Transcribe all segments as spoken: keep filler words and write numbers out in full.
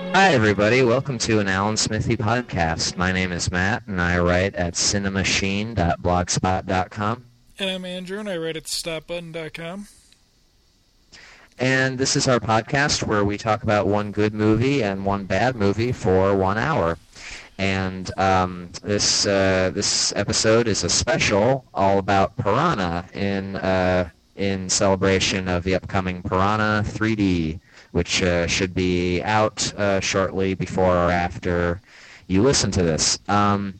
Hi, everybody. Welcome to an Alan Smithy podcast. My name is Matt, and I write at cinemachine dot blogspot dot com. And I'm Andrew, and I write at stop button dot com. And this is our podcast where we talk about one good movie and one bad movie for one hour. And um, this uh, this episode is a special all about Piranha in uh, in celebration of the upcoming Piranha three D, which uh, should be out uh, shortly before or after you listen to this. Um,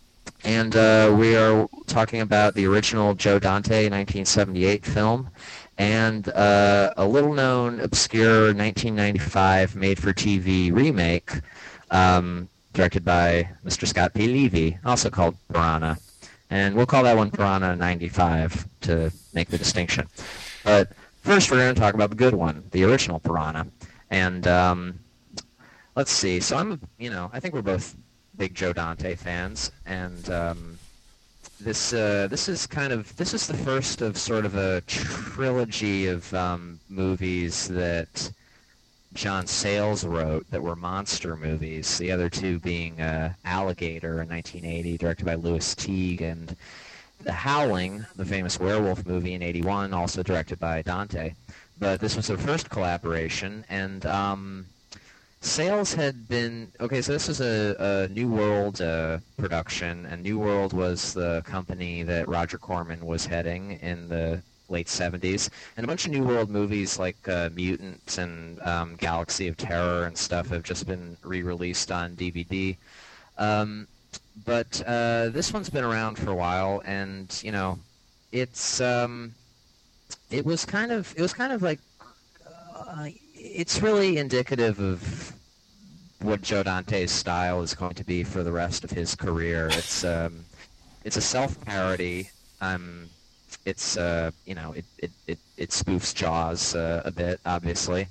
and uh, we are talking about the original Joe Dante nineteen seventy-eight film and uh, a little-known, obscure nineteen ninety-five made-for-T V remake um, directed by Mister Scott P. Levy, also called Piranha. And we'll call that one Piranha ninety-five to make the distinction. But first, we're going to talk about the good one, the original Piranha. And um, let's see. So I'm, you know, I think we're both big Joe Dante fans, and um, this uh, this is kind of this is the first of sort of a trilogy of um, movies that John Sayles wrote that were monster movies. The other two being uh, Alligator in nineteen eighty, directed by Louis Teague, and The Howling, the famous werewolf movie in eighty-one, also directed by Dante. But this was their first collaboration, and um, Sayles had been... Okay, so this was a, a New World uh, production, and New World was the company that Roger Corman was heading in the late seventies, and a bunch of New World movies like uh, Mutants and um, Galaxy of Terror and stuff have just been re-released on D V D. Um, but uh, this one's been around for a while, and you know, it's um, it was kind of it was kind of like uh, it's really indicative of what Joe Dante's style is going to be for the rest of his career. It's um, it's a self-parody. Um, it's uh, you know it it, it, it spoofs Jaws uh, a bit, obviously.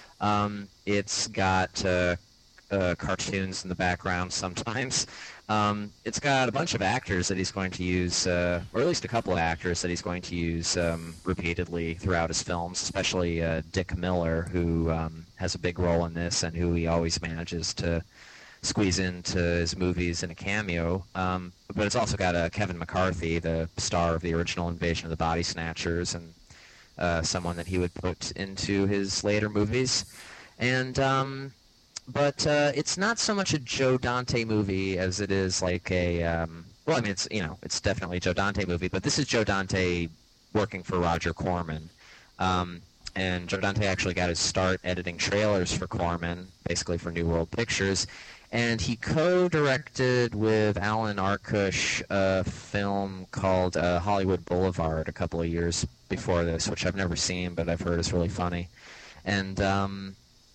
Um, it's got uh, uh, cartoons in the background sometimes. Um, it's got a bunch of actors that he's going to use, uh, or at least a couple of actors that he's going to use um, repeatedly throughout his films, especially uh, Dick Miller, who um, has a big role in this and who he always manages to squeeze into his movies in a cameo. Um, but it's also got uh, Kevin McCarthy, the star of the original Invasion of the Body Snatchers, and uh, someone that he would put into his later movies. And... Um, But uh, it's not so much a Joe Dante movie as it is like a, um, well, I mean, it's, you know, it's definitely a Joe Dante movie, but this is Joe Dante working for Roger Corman. Um, and Joe Dante actually got his start editing trailers for Corman, basically for New World Pictures. And he co-directed with Alan Arkush a film called uh, Hollywood Boulevard a couple of years before this, which I've never seen, but I've heard is really funny. And... Um,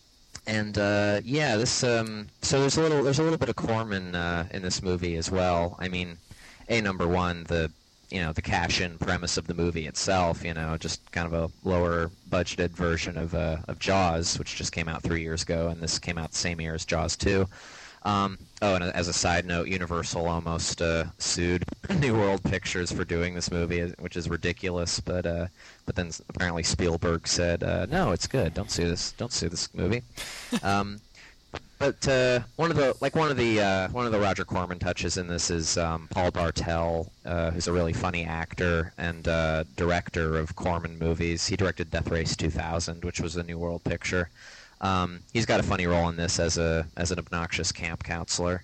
And uh, yeah, this um, so there's a little there's a little bit of Corman uh, in this movie as well. I mean, a number one, the you know the cash-in premise of the movie itself. You know, just kind of a lower budgeted version of uh, of Jaws, which just came out three years ago, and this came out the same year as Jaws two. Um, oh, and as a side note, Universal almost uh, sued New World Pictures for doing this movie, which is ridiculous. But uh, but then apparently Spielberg said, uh, "No, it's good. Don't sue this. Don't sue this movie." um, but uh, one of the like one of the uh, one of the Roger Corman touches in this is um, Paul Bartel, uh, who's a really funny actor and uh, director of Corman movies. He directed Death Race two thousand, which was a New World picture. Um, he's got a funny role in this as a as an obnoxious camp counselor.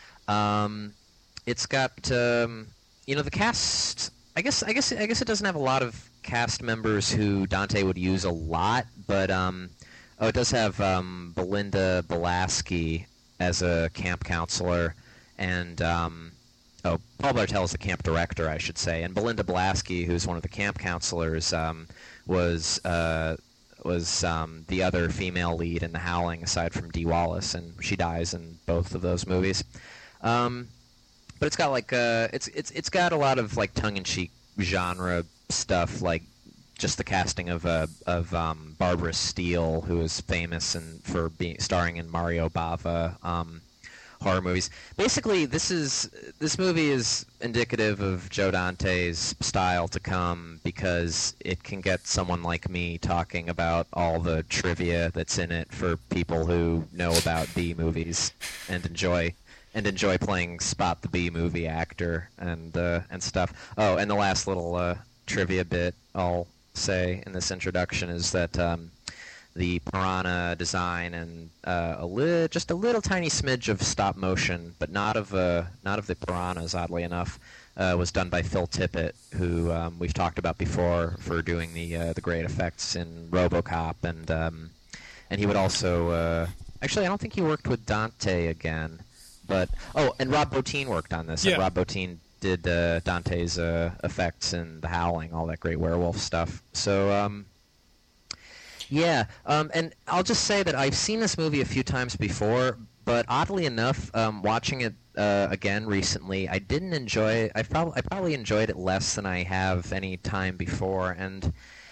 Um, it's got um, you know the cast. I guess I guess I guess it doesn't have a lot of cast members who Dante would use a lot, but um, oh, it does have um, Belinda Balaski as a camp counselor, and um, oh, Paul Bartel is the camp director, I should say, and Belinda Balaski, who's one of the camp counselors, um, was. Uh, was um, the other female lead in The Howling, aside from Dee Wallace, and she dies in both of those movies. Um, but it's got like uh, it's it's it's got a lot of like tongue-in-cheek genre stuff, like just the casting of uh, of um, Barbara Steele, who is famous and for being starring in Mario Bava um, horror movies. Basically, this is this movie is indicative of Joe Dante's style to come because it can get someone like me talking about all the trivia that's in it for people who know about B movies and enjoy and enjoy playing spot the B movie actor and uh, and stuff. Oh, and the last little uh, trivia bit I'll say in this introduction is that. Um, The Piranha design and uh, a li- just a little tiny smidge of stop motion, but not of uh, not of the piranhas. Oddly enough, uh, was done by Phil Tippett, who um, we've talked about before for doing the uh, the great effects in RoboCop, and um, and he would also uh, actually I don't think he worked with Dante again, but oh, and Rob Bottin worked on this. Yeah. And Rob Bottin did uh, Dante's uh, effects in The Howling, all that great werewolf stuff. So. Um, Yeah, um, and I'll just say that I've seen this movie a few times before, but oddly enough, um, watching it uh, again recently, I didn't enjoy. I probably I probably enjoyed it less than I have any time before, and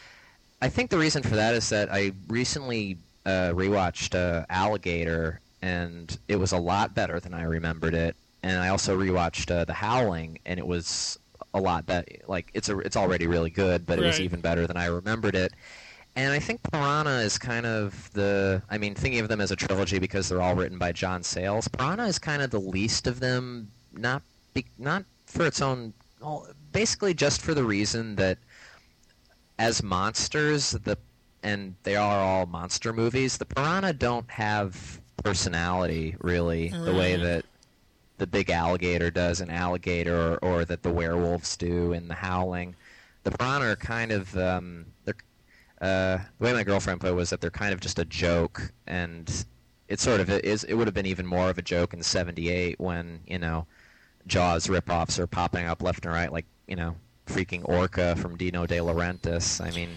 I think the reason for that is that I recently uh, rewatched uh, Alligator, and it was a lot better than I remembered it, and I also rewatched uh, The Howling, and it was a lot better. Like it's a, it's already really good, but it was Right. even better than I remembered it. And I think Piranha is kind of the, I mean, thinking of them as a trilogy because they're all written by John Sayles, Piranha is kind of the least of them, not be, not for its own, well, basically just for the reason that as monsters, the and they are all monster movies, the Piranha don't have personality, really, Right. the way that the big alligator does in Alligator or, or that the werewolves do in The Howling. The Piranha are kind of, um, they're Uh, the way my girlfriend put it was that they're kind of just a joke, and it sort of is. It would have been even more of a joke in seventy-eight when you know Jaws ripoffs are popping up left and right, like you know freaking Orca from Dino De Laurentiis. I mean,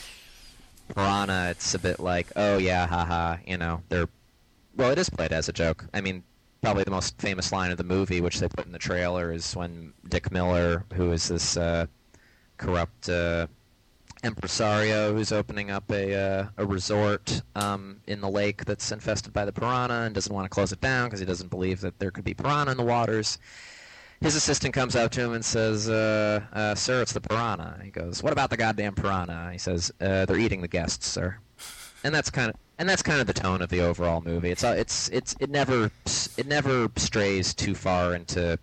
Piranha, it's a bit like, oh yeah, haha, you know, they're well, it is played as a joke. I mean, probably the most famous line of the movie, which they put in the trailer, is when Dick Miller, who is this uh, corrupt. Uh, impresario who's opening up a uh, a resort um, in the lake that's infested by the piranha and doesn't want to close it down because he doesn't believe that there could be piranha in the waters. His assistant comes out to him and says, uh, uh, "Sir, it's the piranha." He goes, "What about the goddamn piranha?" He says, uh, "They're eating the guests, sir." And that's kind of and that's kind of the tone of the overall movie. It's uh, it's it's it never it never strays too far into.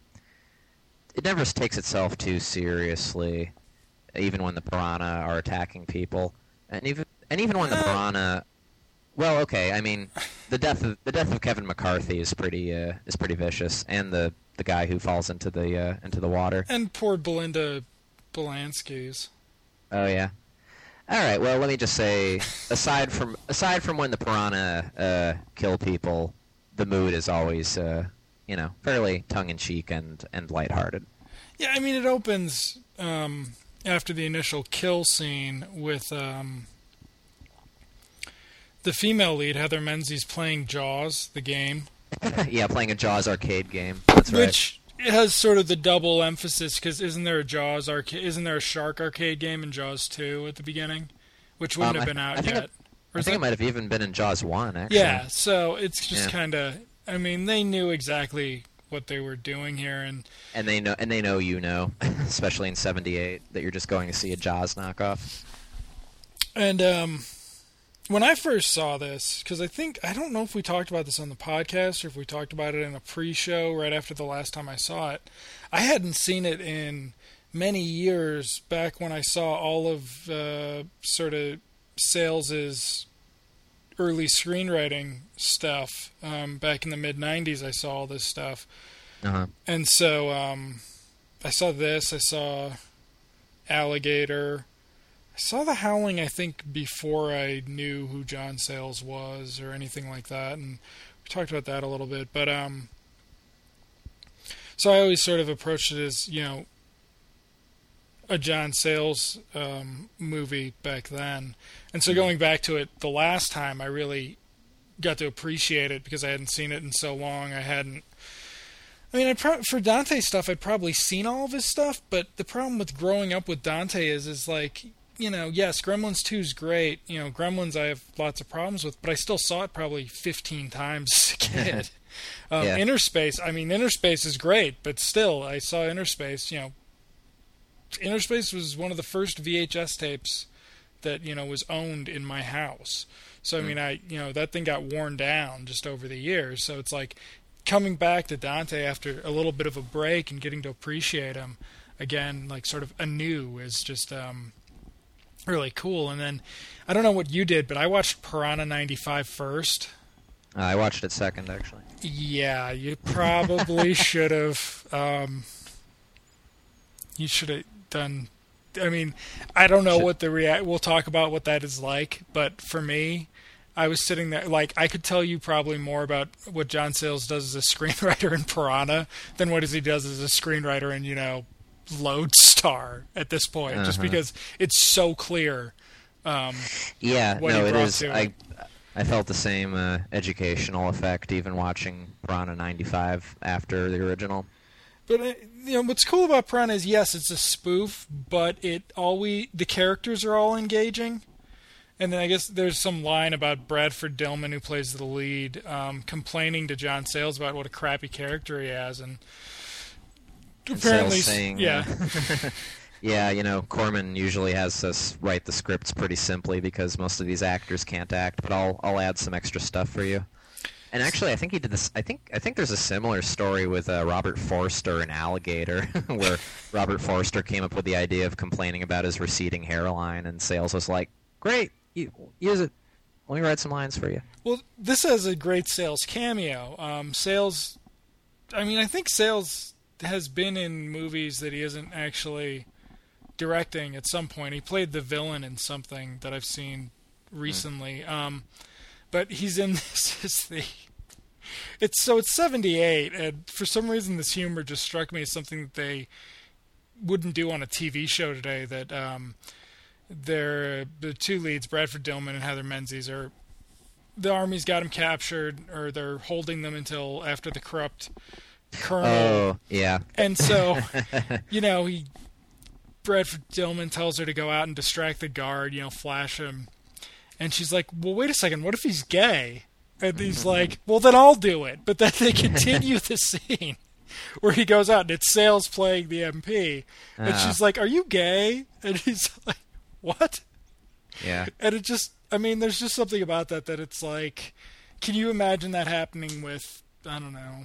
It never takes itself too seriously. Even when the piranha are attacking people, and even and even when the piranha, well, okay, I mean, the death of the death of Kevin McCarthy is pretty uh, is pretty vicious, and the, the guy who falls into the uh, into the water. And poor Belinda Belansky's. Oh yeah. All right. Well, let me just say, aside from aside from when the piranha uh, kill people, the mood is always uh, you know fairly tongue in cheek and and lighthearted. Yeah, I mean, it opens. Um, after the initial kill scene with um, the female lead, Heather Menzies, playing Jaws, the game. Yeah, playing a Jaws arcade game. That's right. Which has sort of the double emphasis, because isn't there a Jaws arcade, isn't there a shark arcade game in Jaws two at the beginning? Which wouldn't Um, have I- been out I think yet. it- Or I is think that- it might have even been in Jaws one, actually. Yeah, so it's just Yeah. kind of, I mean, they knew exactly what they were doing here, and And they know, and they know you know, especially in seventy-eight, that you're just going to see a Jaws knockoff. And um, when I first saw this, because I think, I don't know if we talked about this on the podcast or if we talked about it in a pre-show right after the last time I saw it. I hadn't seen it in many years, back when I saw all of uh, sort of Sales's early screenwriting stuff. Um, back in the mid nineties, I saw all this stuff. Uh-huh. And so um, I saw this, I saw Alligator. I saw The Howling, I think, before I knew who John Sayles was or anything like that, and we talked about that a little bit. But um, so I always sort of approached it as, you know, a John Sayles um, movie back then. And so going back to it the last time, I really got to appreciate it because I hadn't seen it in so long. I hadn't. I mean, I pro- for Dante stuff, I'd probably seen all of his stuff, but the problem with growing up with Dante is, is like, you know, yes, Gremlins two is great. You know, Gremlins I have lots of problems with, but I still saw it probably fifteen times as a kid. um, yeah. Inner Space, I mean, Inner Space is great, but still, I saw Inner Space, you know. Inner Space was one of the first V H S tapes that, you know, was owned in my house. So, I mean, I, you know, that thing got worn down just over the years. So it's like coming back to Dante after a little bit of a break and getting to appreciate him again, like sort of anew, is just um, really cool. And then, I don't know what you did, but I watched Piranha ninety-five first. Uh, I watched it second, actually. Yeah, you probably should have. Um, you should have done. I mean, I don't know should, what the react. We'll talk about what that is like, but for me, I was sitting there like I could tell you probably more about what John Sayles does as a screenwriter in Piranha than what he does as a screenwriter in, you know, Lodestar at this point, uh-huh. just because it's so clear. Um, yeah, what no, he it brought is. To I it. I felt the same uh, educational effect even watching Piranha ninety-five after the original. But uh, you know what's cool about Piranha is yes, it's a spoof, but it always the characters are all engaging. And then I guess there's some line about Bradford Dillman, who plays the lead, um, complaining to John Sayles about what a crappy character he has, and apparently, Sayles saying, yeah, uh, yeah, you know, Corman usually has us write the scripts pretty simply because most of these actors can't act. But I'll I'll add some extra stuff for you. And actually, I think he did this. I think I think there's a similar story with uh, Robert Forster in Alligator, where Robert Forster came up with the idea of complaining about his receding hairline, and Sayles was like, "Great, you, use it. Let me write some lines for you." Well, this has a great Sayles cameo. Um, Sayles, I mean, I think Sayles has been in movies that he isn't actually directing at some point. He played the villain in something that I've seen recently. Mm. Um, But he's in this as the. It's so it's seventy-eight, and for some reason this humor just struck me as something that they wouldn't do on a T V show today. That um, they're the two leads, Bradford Dillman and Heather Menzies, are the army's got them captured, or they're holding them until after the corrupt colonel. Oh, yeah. And so, you know, he Bradford Dillman tells her to go out and distract the guard, you know, flash him. And she's like, well, wait a second, what if he's gay? And he's like, well, then I'll do it. But then they continue the scene where he goes out and it's Sayles playing the M P. And uh. she's like, are you gay? And he's like, what? Yeah. And it just, I mean, there's just something about that that it's like, can you imagine that happening with, I don't know.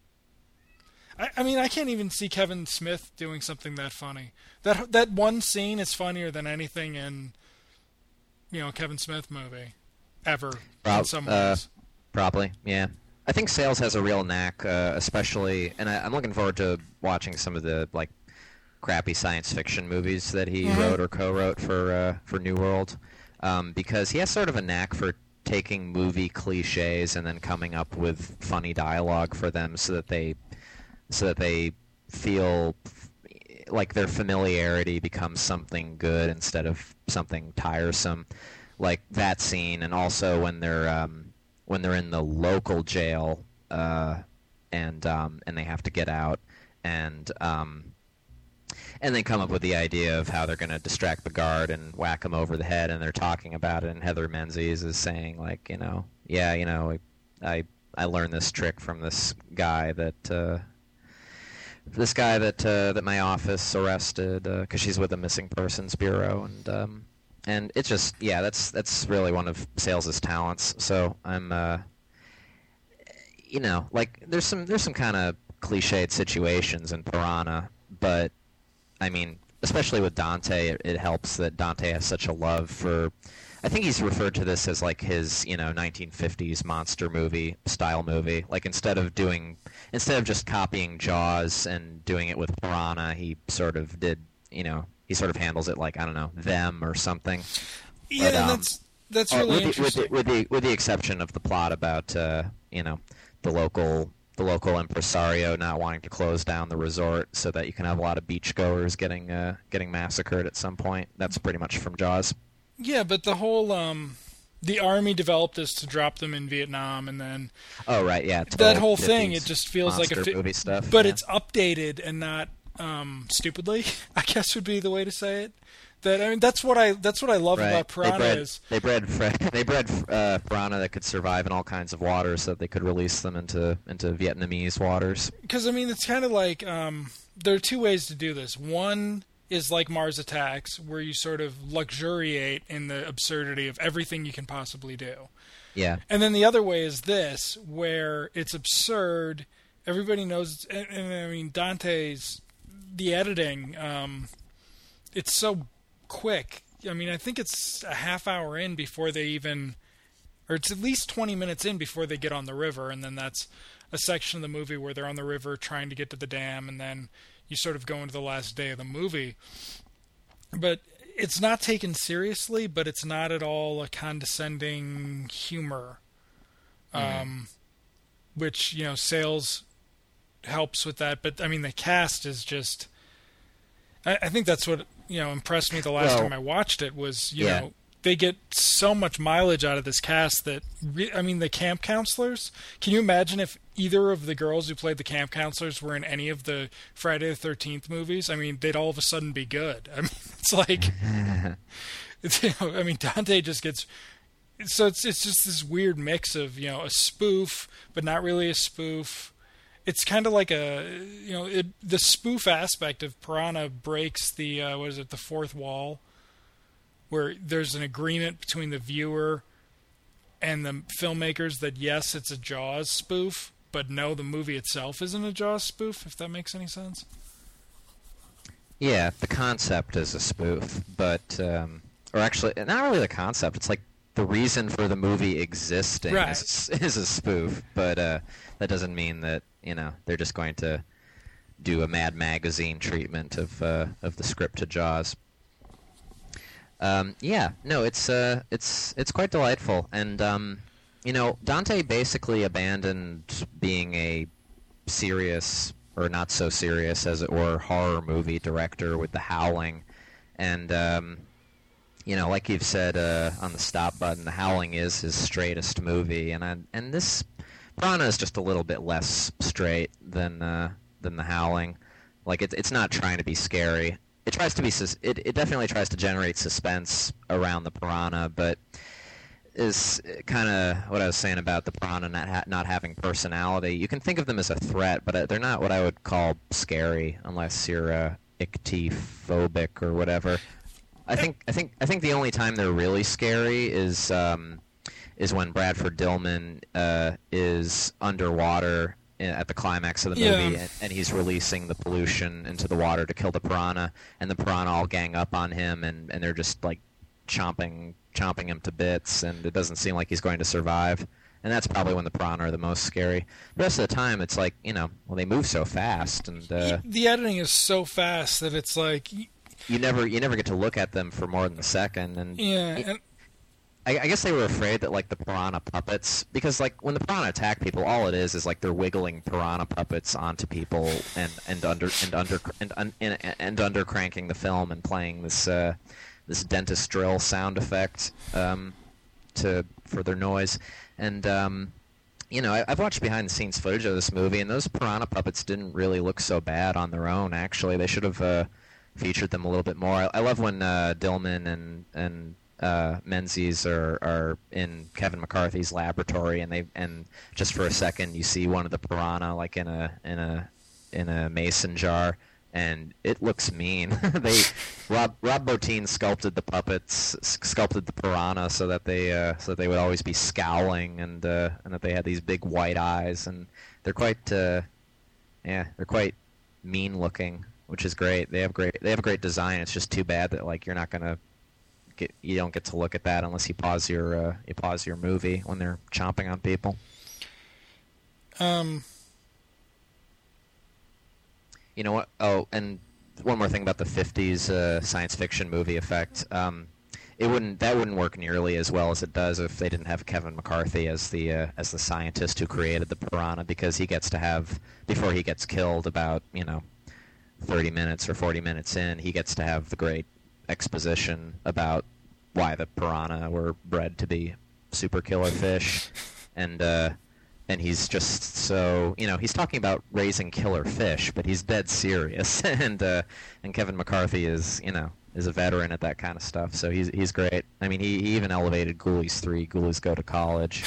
I, I mean, I can't even see Kevin Smith doing something that funny. That That one scene is funnier than anything in... you know, Kevin Smith movie ever Prob- in some uh, ways. Probably, yeah. I think Sayles has a real knack, uh, especially, and I, I'm looking forward to watching some of the like crappy science fiction movies that he mm-hmm. wrote or co-wrote for uh, for New World, um, because he has sort of a knack for taking movie cliches and then coming up with funny dialogue for them, so that they so that they feel like their familiarity becomes something good instead of something tiresome, like that scene. And also when they're um, when they're in the local jail uh, and um, and they have to get out, and um, and they come up with the idea of how they're going to distract the guard and whack him over the head, and they're talking about it, and Heather Menzies is saying, like, you know, yeah, you know, I I learned this trick from this guy that. Uh, This guy that uh, that my office arrested because uh, she's with the Missing Persons Bureau, and um, and it's just yeah, that's that's really one of Sayles' talents. So I'm, uh, you know, like there's some there's some kind of cliched situations in Piranha, but I mean, especially with Dante, it, it helps that Dante has such a love for. I think he's referred to this as like his, you know, nineteen fifties monster movie style movie. Like instead of doing, instead of just copying Jaws and doing it with Piranha, he sort of did, you know, he sort of handles it like, I don't know, Them or something. Yeah, but, um, that's that's really with interesting. The, with, the, with the with the exception of the plot about, uh, you know, the local the local impresario not wanting to close down the resort so that you can have a lot of beachgoers getting uh, getting massacred at some point. That's pretty much from Jaws. Yeah, but the whole um, the army developed this to drop them in Vietnam, and then oh right, yeah, that whole thing. It just feels like a fi- movie stuff, but yeah. It's updated and not um, stupidly. I guess would be the way to say it. That I mean, that's what I that's what I love right. about piranha they bred, is they bred they bred uh, piranha that could survive in all kinds of waters, so that they could release them into into Vietnamese waters. Because I mean, it's kind of like um, there are two ways to do this. One is like Mars Attacks, where you sort of luxuriate in the absurdity of everything you can possibly do. Yeah. And then the other way is this, where it's absurd. Everybody knows, and, and I mean, Dante's the editing. Um, it's so quick. I mean, I think it's a half hour in before they even, or it's at least twenty minutes in before they get on the river, and then that's a section of the movie where they're on the river trying to get to the dam, and then you sort of go into the last day of the movie. But it's not taken seriously, but it's not at all a condescending humor, mm-hmm. um, which, you know, Sales helps with that. But, I mean, the cast is just... I, I think that's what, you know, impressed me the last well, time I watched it was, you yeah. know, they get so much mileage out of this cast that, re- I mean, the camp counselors, can you imagine if either of the girls who played the camp counselors were in any of the Friday the thirteenth movies? I mean, they'd all of a sudden be good. I mean, it's like, it's, you know, I mean, Dante just gets, so it's it's just this weird mix of, you know, a spoof, but not really a spoof. It's kind of like a, you know, it, the spoof aspect of Piranha breaks the, uh, what is it, the fourth wall, where there's an agreement between the viewer and the filmmakers that, yes, it's a Jaws spoof, but no, the movie itself isn't a Jaws spoof, if that makes any sense. Yeah, the concept is a spoof, but, um, or actually, not really the concept, it's like the reason for the movie existing right. is, is a spoof, but uh, that doesn't mean that, you know, they're just going to do a Mad Magazine treatment of uh, of the script to Jaws. Um, yeah, no, it's uh, it's it's quite delightful, and um, you know, Dante basically abandoned being a serious or not so serious, as it were, horror movie director with The Howling, and um, you know, like you've said uh, on the stop button, The Howling is his straightest movie, and I, and this Piranha is just a little bit less straight than uh, than The Howling. Like it's it's not trying to be scary. It tries to be. It it definitely tries to generate suspense around the piranha, but is kind of what I was saying about the piranha not ha- not having personality. You can think of them as a threat, but they're not what I would call scary, unless you're uh, ichthyophobic or whatever. I think I think I think the only time they're really scary is um, is when Bradford Dillman uh, is underwater at the climax of the movie, yeah. and, and he's releasing the pollution into the water to kill the piranha, and the piranha all gang up on him, and, and they're just like chomping chomping him to bits, and it doesn't seem like he's going to survive. And that's probably when the piranha are the most scary. The rest of the time, it's like, you know, well, they move so fast, and uh, the editing is so fast that it's like you never you never get to look at them for more than a second. And yeah. It, and I, I guess they were afraid that, like, the piranha puppets, because, like, when the piranha attack people, all it is is, like, they're wiggling piranha puppets onto people and, and under and under and, and, and, and under cranking the film and playing this uh, this dentist drill sound effect um, to for their noise. And um, you know, I, I've watched behind the scenes footage of this movie, and those piranha puppets didn't really look so bad on their own. Actually, they should have uh, featured them a little bit more. I, I love when uh, Dillman and and Uh, Menzies are, are in Kevin McCarthy's laboratory, and they and just for a second you see one of the piranha like in a in a in a mason jar, and it looks mean. they Rob Rob Bottin sculpted the puppets, sculpted the piranha so that they uh, so that they would always be scowling, and uh, and that they had these big white eyes, and they're quite uh, yeah they're quite mean looking, which is great. They have great they have a great design. It's just too bad that like you're not gonna. Get, you don't get to look at that unless you pause your uh, you pause your movie when they're chomping on people. Um. You know what? Oh, and one more thing about the fifties uh, science fiction movie effect. Um, it wouldn't that wouldn't work nearly as well as it does if they didn't have Kevin McCarthy as the uh, as the scientist who created the piranha, because he gets to have, before he gets killed, about you know thirty minutes or forty minutes in, he gets to have the great exposition about why the piranha were bred to be super killer fish, and uh, and he's just so you know he's talking about raising killer fish, but he's dead serious, and uh, and Kevin McCarthy is you know is a veteran at that kind of stuff, so he's he's great. I mean, he, he even elevated Ghoulies three, Ghoulies Go to College,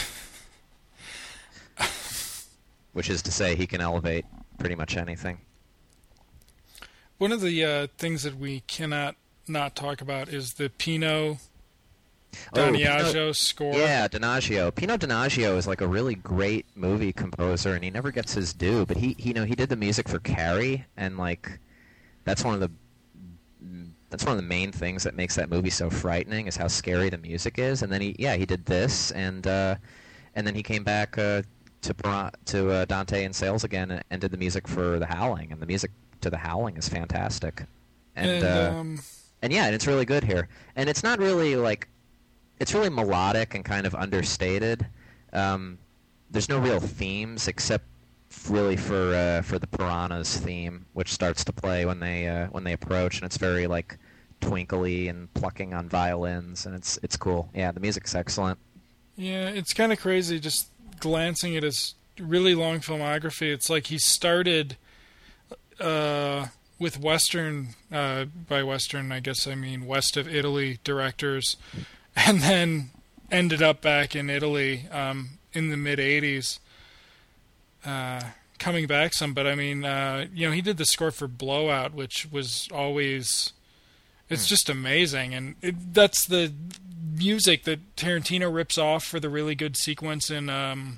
which is to say he can elevate pretty much anything. One of the uh, things that we cannot not talk about is the Pino Donaggio oh, score. Yeah, Donaggio. Pino Donaggio is like a really great movie composer, and he never gets his due. But he, he, you know, he did the music for Carrie, and like, that's one of the that's one of the main things that makes that movie so frightening is how scary the music is. And then he, yeah, he did this, and uh, and then he came back uh, to to uh, Dante in Sales again, and, and did the music for The Howling, and the music to The Howling is fantastic. And and, uh, um... and yeah, and it's really good here, and it's not really like. It's really melodic and kind of understated. Um, there's no real themes except really for uh, for the Piranhas theme, which starts to play when they uh, when they approach, and it's very like twinkly and plucking on violins, and it's it's cool. Yeah, the music's excellent. Yeah, it's kind of crazy just glancing at his really long filmography. It's like he started uh, with Western, uh, by Western I guess I mean west of Italy directors. And then ended up back in Italy um, in the mid eighties, uh, coming back some. But I mean, uh, you know, he did the score for Blowout, which was always, it's just amazing. And it, that's the music that Tarantino rips off for the really good sequence in um,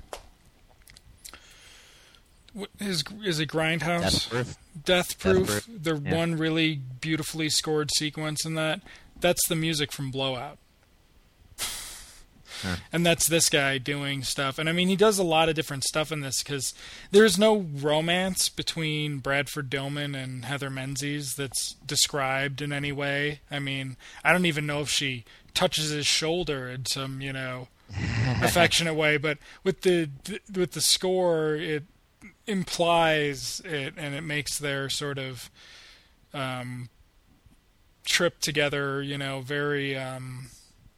his, is it Grindhouse? Death Proof. Death Proof. Death Proof. The Yeah. one really beautifully scored sequence in that. That's the music from Blowout. Huh. And that's this guy doing stuff. And I mean, he does a lot of different stuff in this because there's no romance between Bradford Doman and Heather Menzies that's described in any way. I mean, I don't even know if she touches his shoulder in some, you know, affectionate way. But with the with the score, it implies it, and it makes their sort of um, trip together, you know, very... Um,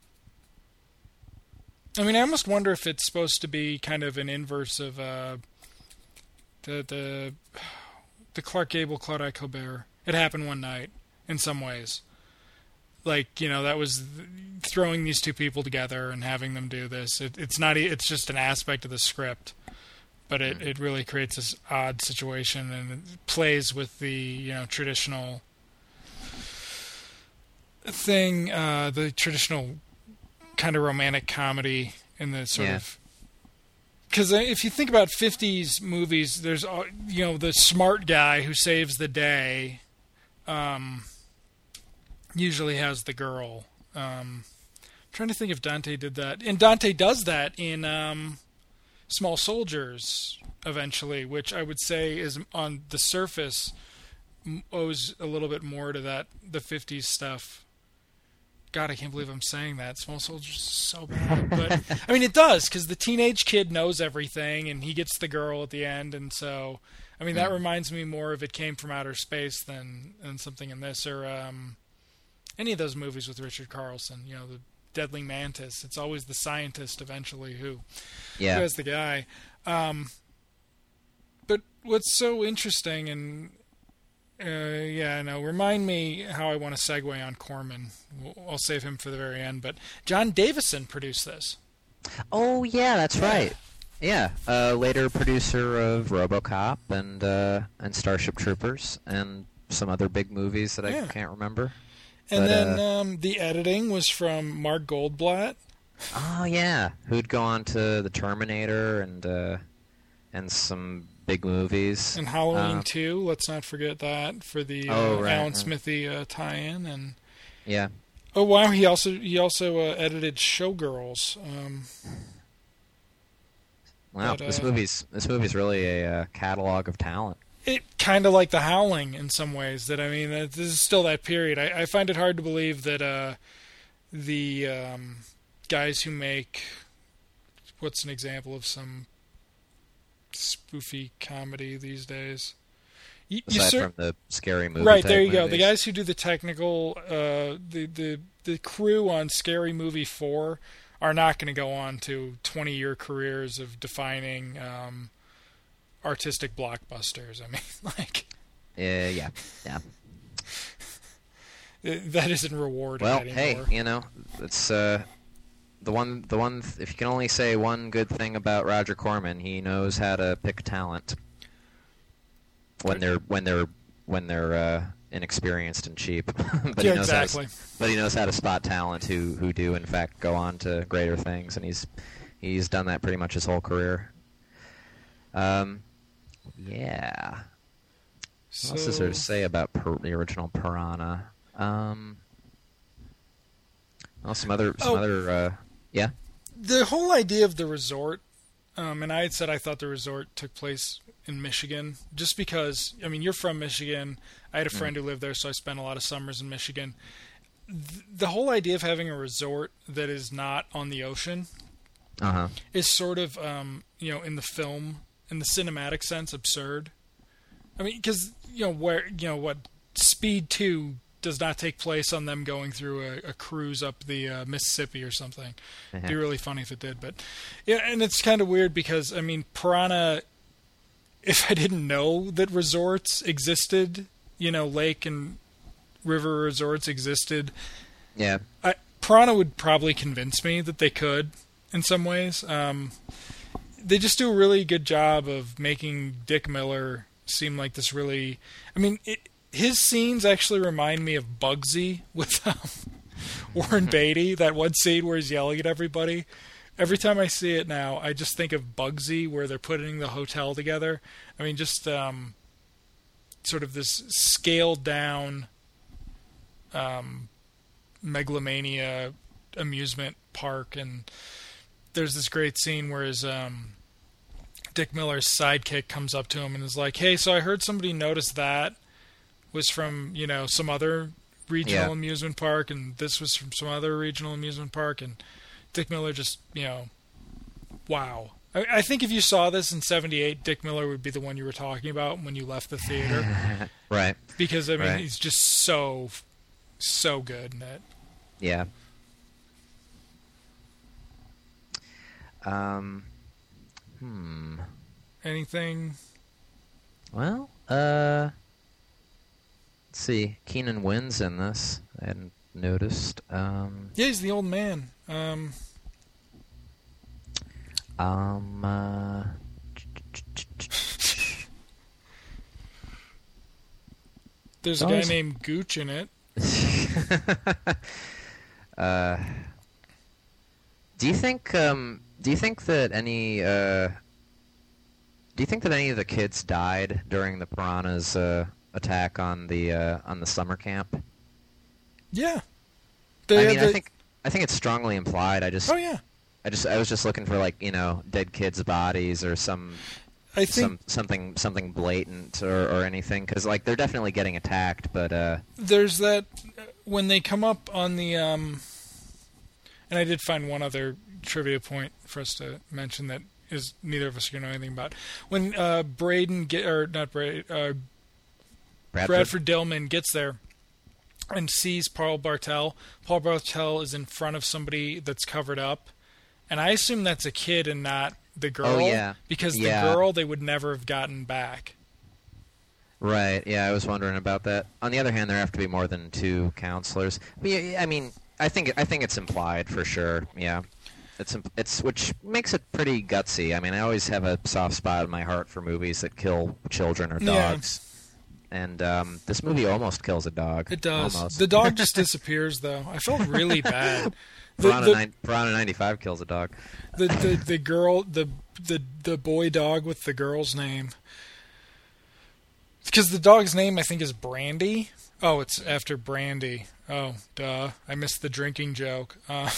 I mean, I almost wonder if it's supposed to be kind of an inverse of uh, the the the Clark Gable, Claudette Colbert. It happened one night, in some ways. Like, you know, that was throwing these two people together and having them do this. It, it's not. It's just an aspect of the script, but it, it really creates this odd situation, and it plays with the, you know, traditional thing, uh, the traditional kind of romantic comedy in the sort yeah. of, because if you think about fifties movies, there's, you know, the smart guy who saves the day um, usually has the girl. Um, I'm trying to think if Dante did that. And Dante does that in um, Small Soldiers eventually, which I would say is on the surface owes a little bit more to that, the fifties stuff. God, I can't believe I'm saying that. Small Soldiers is so bad. But, I mean, it does, because the teenage kid knows everything, and he gets the girl at the end, and so, I mean, that reminds me more of It Came From Outer Space than, than something in this, or um, any of those movies with Richard Carlson, you know, the Deadly Mantis. It's always the scientist, eventually, who, yeah. who has the guy. Um, but what's so interesting, and... Uh, yeah, no. Remind me how I want to segue on Corman. I'll save him for the very end. But John Davison produced this. Oh yeah, that's yeah. right. Yeah, uh, later producer of RoboCop and uh, and Starship Troopers and some other big movies that I yeah. can't remember. And but, then uh, um, the editing was from Mark Goldblatt. Oh yeah, who'd go on to the Terminator and uh, and some big movies. And Halloween uh, two, let's not forget that, for the uh, oh, right, Alan right. Smithy uh, tie-in. And yeah. Oh wow, he also he also uh, edited Showgirls. Um, wow, but, uh, this movie's this movie's really a uh, catalog of talent. It kind of like The Howling in some ways. That I mean, this is still that period. I, I find it hard to believe that uh, the um, guys who make, what's an example of some spoofy comedy these days? You, Aside you cer- from the scary movie, right there, you movies. go. The guys who do the technical, uh, the the the crew on Scary Movie four are not going to go on to twenty-year careers of defining um, artistic blockbusters. I mean, like, uh, yeah, yeah. that isn't rewarded well, anymore. hey, you know, it's uh, the one. The one. If you can only say one good thing about Roger Corman, he knows how to pick talent when they're when they're when they're uh, inexperienced and cheap. but yeah, he knows exactly. How to, but he knows how to spot talent who who do in fact go on to greater things, and he's he's done that pretty much his whole career. Um, yeah. So, What else is there to say about per- the original Piranha? Um, well, some other, some Oh. other, uh, yeah. the whole idea of the resort, um, and I had said I thought the resort took place in Michigan, just because, I mean, you're from Michigan. I had a friend who lived there, so I spent a lot of summers in Michigan. Th- the whole idea of having a resort that is not on the ocean Uh huh. is sort of, um, you know, in the film, in the cinematic sense, absurd. I mean, because, you know, where, you know, what, Speed two does not take place on them going through a, a cruise up the uh, Mississippi or something. It'd be really funny if it did, but yeah, and it's kind of weird because, I mean, Piranha, if I didn't know that resorts existed, you know, lake and river resorts existed, Yeah. I, Piranha would probably convince me that they could in some ways. Um, they just do a really good job of making Dick Miller seem like this really, I mean, it, his scenes actually remind me of Bugsy with um, Warren Beatty, that one scene where he's yelling at everybody. Every time I see it now, I just think of Bugsy, where they're putting the hotel together. I mean, just um, sort of this scaled down um, megalomania amusement park. And there's this great scene where his um, Dick Miller's sidekick comes up to him and is like, "Hey, so I heard somebody noticed that was from, you know, some other regional Yeah. amusement park, and this was from some other regional amusement park." And Dick Miller just, you know, wow. I, I think if you saw this in seventy-eight, Dick Miller would be the one you were talking about when you left the theater. Right. Because, I mean, Right. he's just so, so good in it. Yeah. Um. Hmm. Anything? Well, uh. Let's see. Keenan Wynn's in this. I hadn't noticed. Um. Yeah, he's the old man. Um, Um. Uh, there's a Oh, guy is- named Gooch in it. uh. Do you think? Um. Do you think that any? Uh. Do you think that any of the kids died during the Piranha's uh, attack on the uh, on the summer camp? Yeah. I The- mean, I the- think I think it's strongly implied. I just, Oh, yeah. I just, I was just looking for, like, you know, dead kids' bodies or some, I think some something something blatant or, or anything, because like they're definitely getting attacked, but uh, there's that when they come up on the um and I did find one other trivia point for us to mention that is neither of us are going to know anything about. When uh Braden get or not Braden uh Bradford. Bradford Dillman gets there and sees Paul Bartel. Paul Bartel is in front of somebody that's covered up, and I assume that's a kid and not the girl. Oh, yeah. Because Yeah. the girl they would never have gotten back. Right. Yeah, I was wondering about that. On the other hand, there have to be more than two counselors. But yeah, I mean, I think I think it's implied for sure. Yeah, it's imp- it's which makes it pretty gutsy. I mean, I always have a soft spot in my heart for movies that kill children or Yeah. dogs. And um, this movie almost kills a dog. It does. Almost. The dog just disappears, though. I felt really bad. The, Piranha, the, nine, Piranha ninety-five kills a dog. the, the, the girl, the, the, the boy dog with the girl's name. Because the dog's name, I think, is Brandy. Oh, it's after Brandy. Oh, duh. I missed the drinking joke. Uh,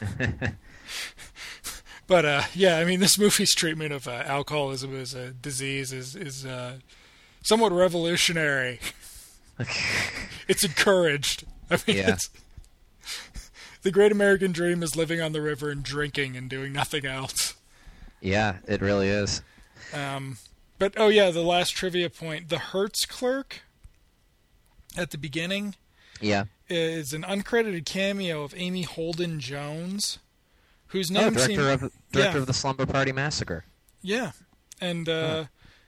but, uh, yeah, I mean, this movie's treatment of uh, alcoholism as a disease is, is uh, somewhat revolutionary. It's encouraged. I mean, Yeah. it's... The great American dream is living on the river and drinking and doing nothing else. Yeah, it really is. Um, but, oh yeah, the last trivia point. The Hertz clerk at the beginning Yeah. is an uncredited cameo of Amy Holden Jones, whose Oh, name director seemed... of director yeah, of the Slumber Party Massacre. yeah. And uh,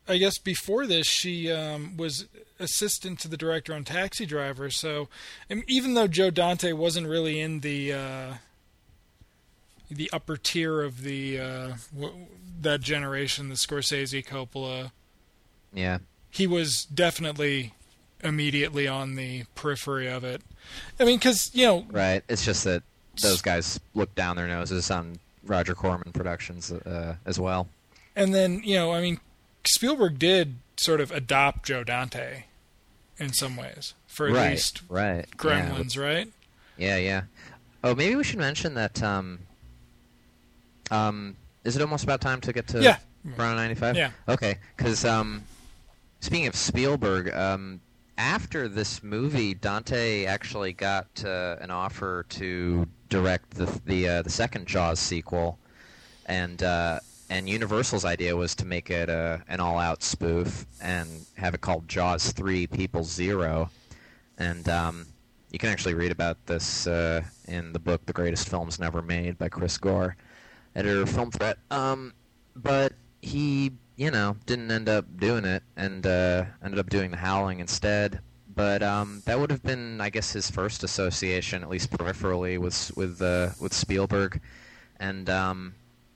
I guess before this, she um, was assistant to the director on Taxi Driver. So, and even though Joe Dante wasn't really in the uh, the upper tier of the uh, w- that generation, the Scorsese, Coppola, yeah, he was definitely immediately on the periphery of it. I mean, because you know, right. It's just that those guys look down their noses on Roger Corman Productions uh, as well. And then, you know, I mean, Spielberg did sort of adopt Joe Dante in some ways, for at right, least right. Gremlins, yeah. right? Yeah, yeah. Oh, maybe we should mention that. Um, um, is it almost about time to get to yeah. Piranha ninety-five? Yeah. Okay, because um, speaking of Spielberg, um, after this movie, Dante actually got uh, an offer to direct the the uh, the second Jaws sequel, and uh, and Universal's idea was to make it a, an all-out spoof and have it called Jaws three: People Zero, and um, you can actually read about this uh, in the book The Greatest Films Never Made by Chris Gore, editor of Film Threat. Um, but he, you know, didn't end up doing it, and uh, ended up doing The Howling instead. But um, that would have been, I guess, his first association, at least peripherally, with with uh, with Spielberg, and um,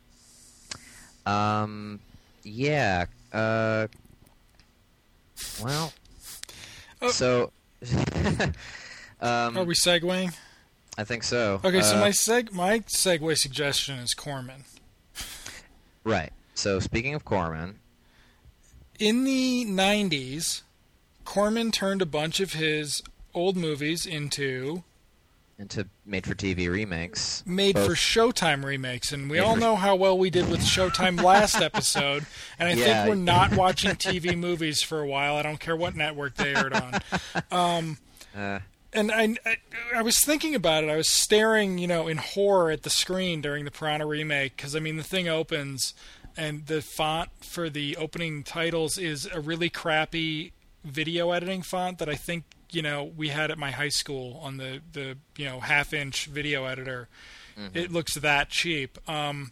um, yeah, uh, well, Oh. so um, Are we segueing? I think so. Okay, so Uh, my seg my segue suggestion is Corman. right. So speaking of Corman, In the nineties, Corman turned a bunch of his old movies into into made-for-T V remakes, made both- for Showtime remakes, and we Made all for- know how well we did with Showtime last episode, and I Yeah. think we're not watching T V movies for a while. I don't care what network they aired on. Um, Uh, and I, I, I was thinking about it. I was staring, you know, in horror at the screen during the Piranha remake, because, I mean, the thing opens, and the font for the opening titles is a really crappy video editing font that I think, you know, we had at my high school on the, the you know, half-inch video editor. mhm. It looks that cheap. Um,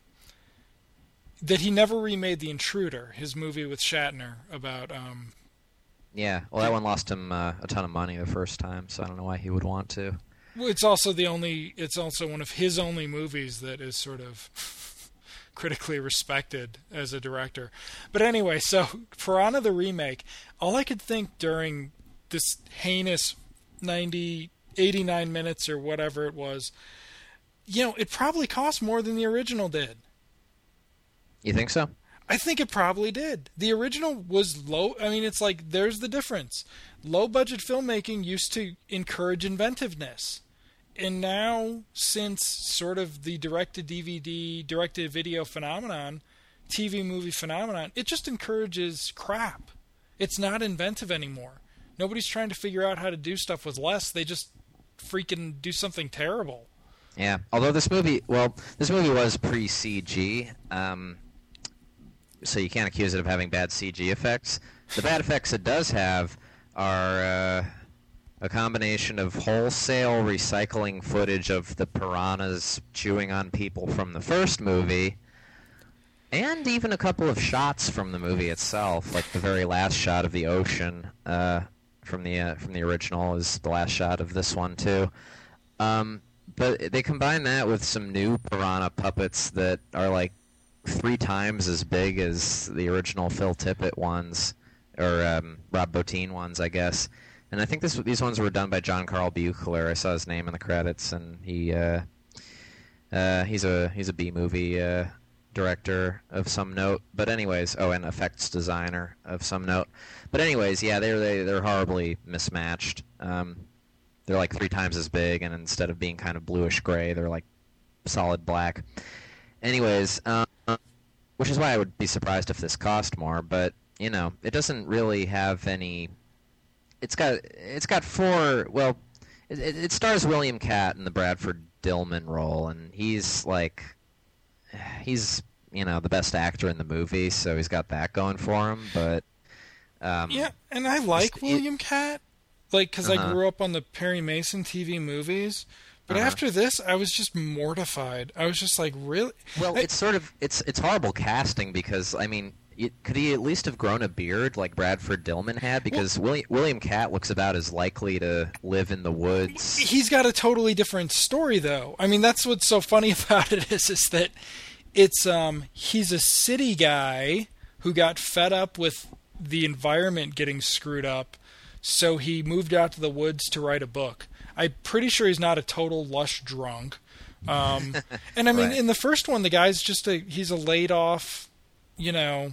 that he never remade The Intruder, his movie with Shatner about... Um, yeah. Well, that one lost him uh, a ton of money the first time, so I don't know why he would want to. well, it's also the only. It's also one of his only movies that is sort of critically respected as a director. But anyway, so Piranha the remake. All I could think during this heinous ninety, eighty-nine minutes or whatever it was, you know, it probably cost more than the original did. You think so? I think it probably did. The original was low. I mean, it's like, there's the difference. Low budget filmmaking used to encourage inventiveness. And now, since sort of the direct-to-D V D, direct-to-video phenomenon, T V movie phenomenon, it just encourages crap. It's not inventive anymore. Nobody's trying to figure out how to do stuff with less. They just freaking do something terrible. Yeah. Although this movie, well, this movie was pre-C G, um, so you can't accuse it of having bad C G effects. The bad effects it does have are uh, a combination of wholesale recycling footage of the piranhas chewing on people from the first movie, and even a couple of shots from the movie itself, like the very last shot of the ocean uh, from the uh, from the original is the last shot of this one too. Um, but they combine that with some new piranha puppets that are like three times as big as the original Phil Tippett ones, or um, Rob Bottin ones, I guess. And I think this these ones were done by John Carl Buechler. I saw his name in the credits, and he uh, uh, he's a he's a B movie uh, director of some note. But anyways, oh, and effects designer of some note. But anyways, yeah, they're they, they're horribly mismatched. Um, they're like three times as big, and instead of being kind of bluish gray, they're like solid black. Anyways, um, which is why I would be surprised if this cost more. But you know, it doesn't really have any. It's got it's got four. Well, it, it stars William Catt in the Bradford Dillman role, and he's like, he's you know the best actor in the movie, so he's got that going for him. But um, Yeah, and I like it- William Catt, like, because Uh-huh. I grew up on the Perry Mason T V movies. But Uh-huh. after this, I was just mortified. I was just like, really? well, I- it's sort of it's it's horrible casting because I mean, you, could he at least have grown a beard like Bradford Dillman had? Because well, William, William Katt looks about as likely to live in the woods. He's got a totally different story, though. I mean, that's what's so funny about it is, is that it's um, he's a city guy who got fed up with the environment getting screwed up, so he moved out to the woods to write a book. I'm pretty sure he's not a total lush drunk. Um, and I mean, right. in the first one, the guy's just a, he's a laid off, you know,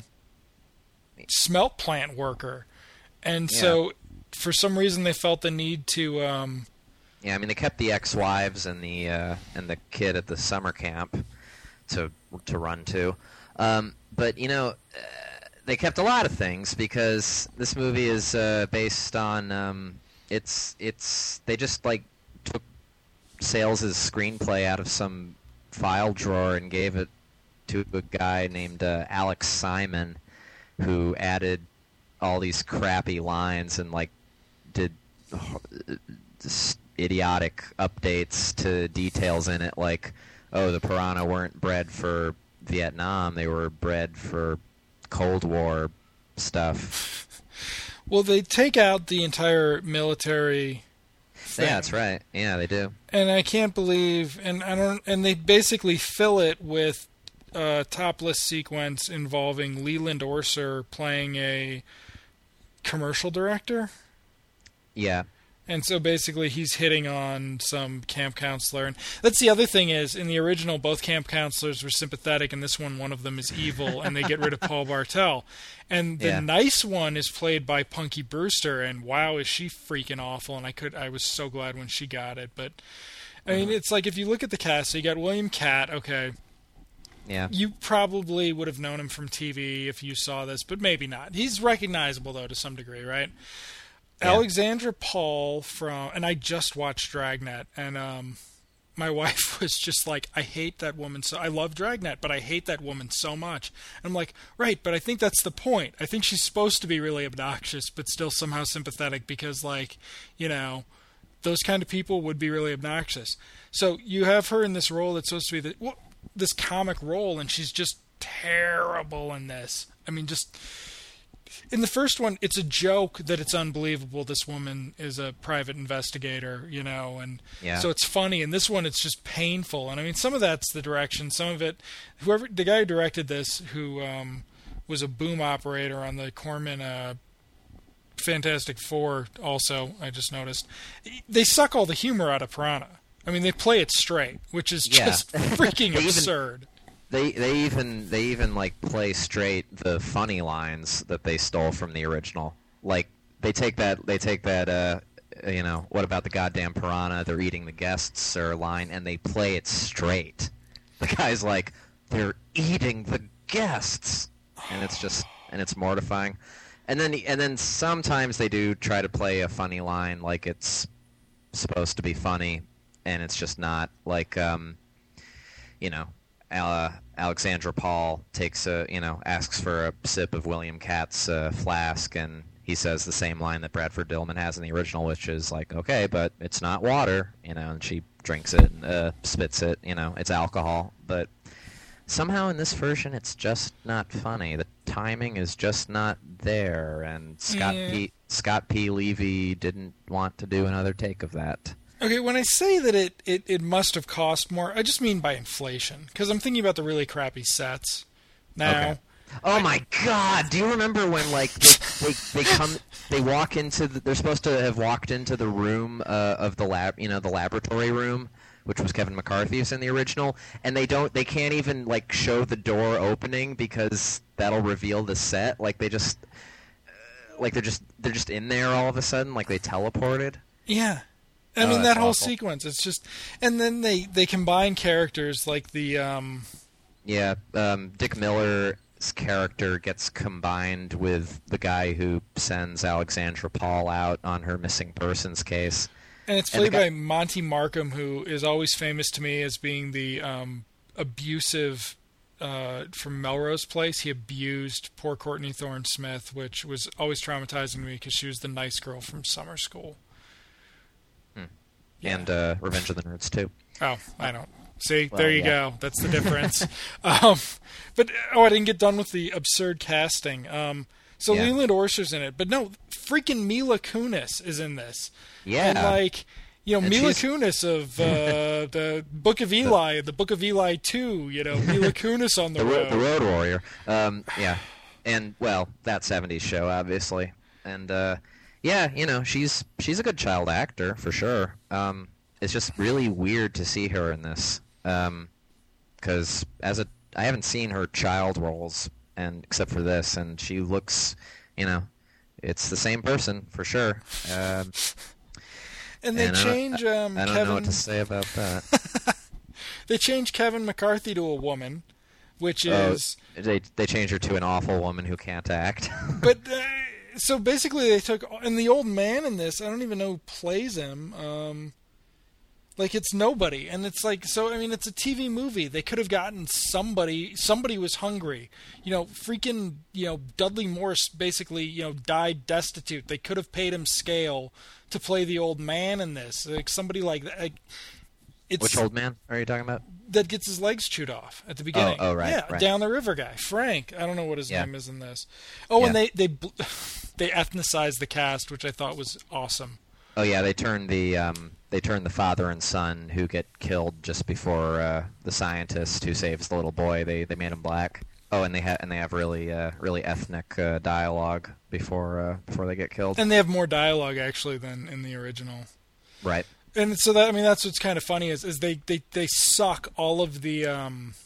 smelt plant worker. And yeah. so for some reason they felt the need to, um, yeah, I mean, they kept the ex-wives and the, uh, and the kid at the summer camp to, to run to. Um, but, you know, uh, they kept a lot of things because this movie is, uh, based on, um, it's, it's, they just like took Sales' screenplay out of some file drawer and gave it to a guy named uh, Alex Simon, who added all these crappy lines and like did uh, idiotic updates to details in it, like, oh, the piranha weren't bred for Vietnam, they were bred for Cold War stuff. Well, they take out the entire military thing. Yeah, that's right. Yeah, they do. And I can't believe, and I don't, and they basically fill it with a topless sequence involving Leland Orser playing a commercial director. Yeah. And so basically he's hitting on some camp counselor. And that's the other thing is, in the original, both camp counselors were sympathetic, and this one, one of them is evil, and they get rid of Paul Bartel. And the yeah. nice one is played by Punky Brewster, and wow, is she freaking awful. And I could, I was so glad when she got it. But, I mean, it's like, if you look at the cast, so you got William Katt, okay. Yeah. You probably would have known him from T V if you saw this, but maybe not. He's recognizable, though, to some degree, right? Yeah. Alexandra Paul from, and I just watched Dragnet, and um, my wife was just like, I hate that woman so, I love Dragnet, but I hate that woman so much. And I'm like, right, but I think that's the point. I think she's supposed to be really obnoxious, but still somehow sympathetic, because, like, you know, those kind of people would be really obnoxious. So you have her in this role that's supposed to be the, well, this comic role, and she's just terrible in this. I mean, just... In the first one, it's a joke that it's unbelievable this woman is a private investigator, you know, and yeah. so it's funny. In this one, it's just painful. And I mean, some of that's the direction, some of it, whoever, the guy who directed this, who um, was a boom operator on the Corman uh, Fantastic Four also, I just noticed, they suck all the humor out of Piranha. I mean, they play it straight, which is yeah. just freaking absurd. Even... They they even they even like play straight the funny lines that they stole from the original. Like they take that they take that uh you know, what about the goddamn piranha? They're eating the guests or line, and they play it straight. The guy's like, they're eating the guests, and it's just and it's mortifying. And then and then sometimes they do try to play a funny line like it's supposed to be funny, and it's just not. Like um, you know. Uh, Alexandra Paul takes a, you know, asks for a sip of William Katt's uh, flask, and he says the same line that Bradford Dillman has in the original, which is like, okay, but it's not water, you know, and she drinks it and uh, spits it, you know, it's alcohol. But somehow in this version, it's just not funny. The timing is just not there, and Scott yeah. P. Scott P. Levy didn't want to do another take of that. Okay, when I say that it, it, it must have cost more, I just mean by inflation, because I'm thinking about the really crappy sets now. Okay. Oh my God! Do you remember when like they, they they come they walk into the, they're supposed to have walked into the room uh, of the lab, you know, the laboratory room, which was Kevin McCarthy's in the original, and they don't they can't even like show the door opening because that'll reveal the set. Like they just uh, like they're just they're just in there all of a sudden, like they teleported. Yeah. I Oh, mean, that's that whole awful. sequence, it's just... And then they, they combine characters like the... Um, Yeah, um, Dick Miller's character gets combined with the guy who sends Alexandra Paul out on her missing persons case. and it's And the played guy- by Monty Markham, who is always famous to me as being the um, abusive... Uh, from Melrose Place, he abused poor Courtney Thorne Smith, which was always traumatizing to me because she was the nice girl from summer school. And uh, Revenge of the Nerds too. Oh, I don't See, Well, there you yeah. go. That's the difference. um, but oh, I didn't get done with the absurd casting. Um, so Yeah. Leland Orser's in it, but no, freaking Mila Kunis is in this. Yeah. And like, you know, And Mila she's- Kunis of uh, the Book of Eli, the Book of Eli two. You know, Mila Kunis on the, the, ro- road. the Road Warrior. Um, yeah, and well, that seventies show, obviously, and uh, yeah, you know, she's she's a good child actor for sure. Um, it's just really weird to see her in this, because as a I haven't seen her child roles, and except for this, and she looks, you know, it's the same person for sure. Um, And they and I don't- change um, I don't Kevin. know what to say about that. They change Kevin McCarthy to a woman, which Oh, is. they they changed her to an awful woman who can't act. But uh, so basically, they took and the old man in this. I don't even know who plays him. Um, like it's nobody, and it's like so. I mean, it's a T V movie. They could have gotten somebody. Somebody was hungry. You know, freaking. You know, Dudley Morse basically. You know, died destitute. They could have paid him scale to play the old man in this. Like somebody like that. Like, it's Which old man are you talking about? that gets his legs chewed off at the beginning. oh, right, Yeah, right. down the river guy, Frank. I don't know what his Yeah. name is in this. Oh, and Yeah. they they bl- they ethnicized the cast, which I thought was awesome. Oh yeah, they turned the um, they turned the father and son who get killed just before uh, the scientist who saves the little boy. They they made him black. Oh, and they ha- and they have really uh, really ethnic uh, dialogue before uh, before they get killed. And they have more dialogue actually than in the original. Right. And so that I mean that's what's kind of funny is is they they, they suck all of the um,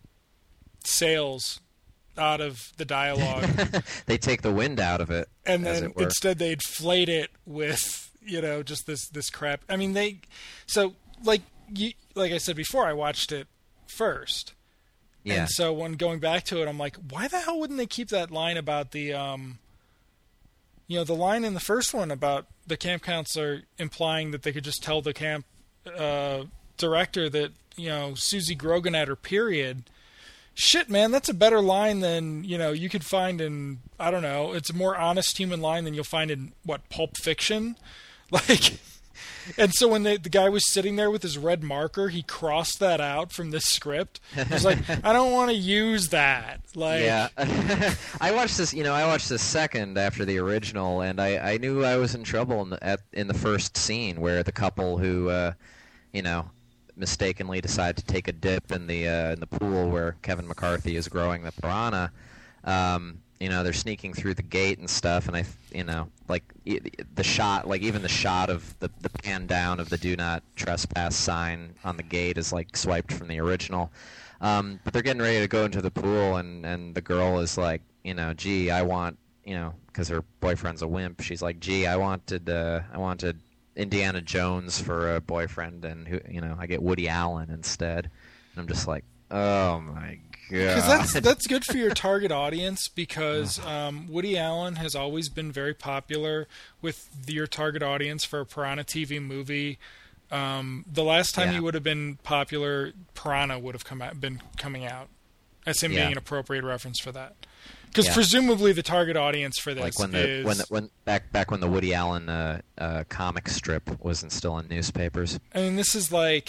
sales out of the dialogue. They take the wind out of it, and as then it were. instead they inflate it with you know just this this crap. I mean they so like you like I said before, I watched it first, Yeah. and so when going back to it, I'm like, why the hell wouldn't they keep that line about the um you know the line in the first one about the camp counselor implying that they could just tell the camp uh, director that you know Susie Grogan had her period. Shit, man, that's a better line than, you know, you could find in, I don't know, it's a more honest human line than you'll find in, what, Pulp Fiction? Like, and so when they, the guy was sitting there with his red marker, he crossed that out from this script. He was like, I don't want to use that. Like, Yeah, I watched this. You know, I watched this second after the original, and I, I knew I was in trouble in the, at in the first scene where the couple who, uh, you know, mistakenly decide to take a dip in the uh, in the pool where Kevin McCarthy is growing the piranha. Um, you know, they're sneaking through the gate and stuff, and I, you know, like y- the shot, like even the shot of the the pan down of the "Do Not Trespass" sign on the gate is like swiped from the original. Um, but they're getting ready to go into the pool, and, and the girl is like, you know, gee, I want, you know, because her boyfriend's a wimp. She's like, gee, I wanted, uh, I wanted Indiana Jones for a boyfriend, and who, you know, I get Woody Allen instead. And I'm just like, oh my god. because that's that's good for your target audience because um, Woody Allen has always been very popular with your target audience for a Piranha T V movie. Um, the last time Yeah. he would have been popular, Piranha would have come out, been coming out. That's him Yeah. being an appropriate reference for that. Because Yeah. presumably the target audience for this like when the is when the, when back back when the Woody Allen uh, uh, comic strip wasn't still in newspapers, I mean, this is like.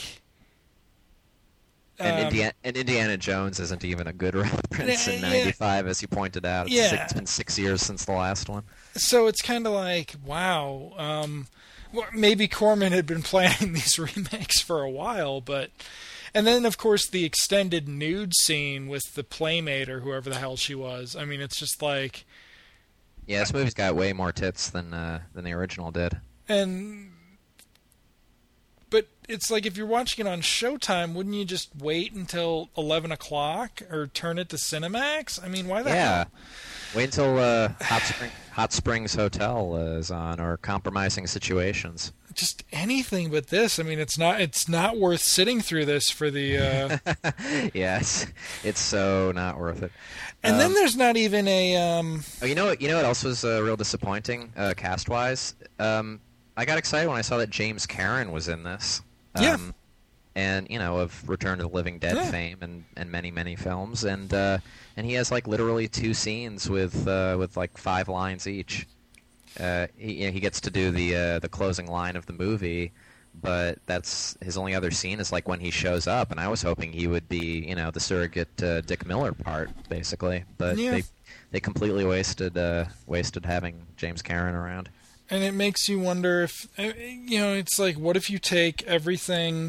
and um, Indiana and Indiana Jones isn't even a good reference in Yeah. ninety-five, as you pointed out. It's, Yeah. six, it's been six years since the last one. So it's kind of like, wow, um, well, maybe Corman had been planning these remakes for a while, but. And then, of course, the extended nude scene with the playmate or whoever the hell she was. I mean, it's just like. Yeah, this movie's got way more tits than uh, than the original did. And. But it's like if you're watching it on Showtime, wouldn't you just wait until eleven o'clock or turn it to Cinemax? I mean, why the Yeah. hell? Wait until uh, Hot, Spring, Hot Springs Hotel uh, is on, or Compromising Situations. Just anything but this. I mean, it's not it's not worth sitting through this for the. Uh... Yes, it's so not worth it. and Um, then there's not even a. Um... Oh, you know what? You know what else was uh, real disappointing, uh, cast-wise? Um, I got excited when I saw that James Caan was in this. Um, Yeah. And you know, of Return of the Living Dead Yeah. fame and, and many many films, and uh, and he has like literally two scenes with uh, with like five lines each. Uh, he you know, he gets to do the uh, the closing line of the movie, but that's his only other scene is like when he shows up, and I was hoping he would be, you know, the surrogate uh, Dick Miller part, basically. But Yeah. they they completely wasted uh, wasted having James Karen around. And it makes you wonder if, uh, you know, it's like, what if you take everything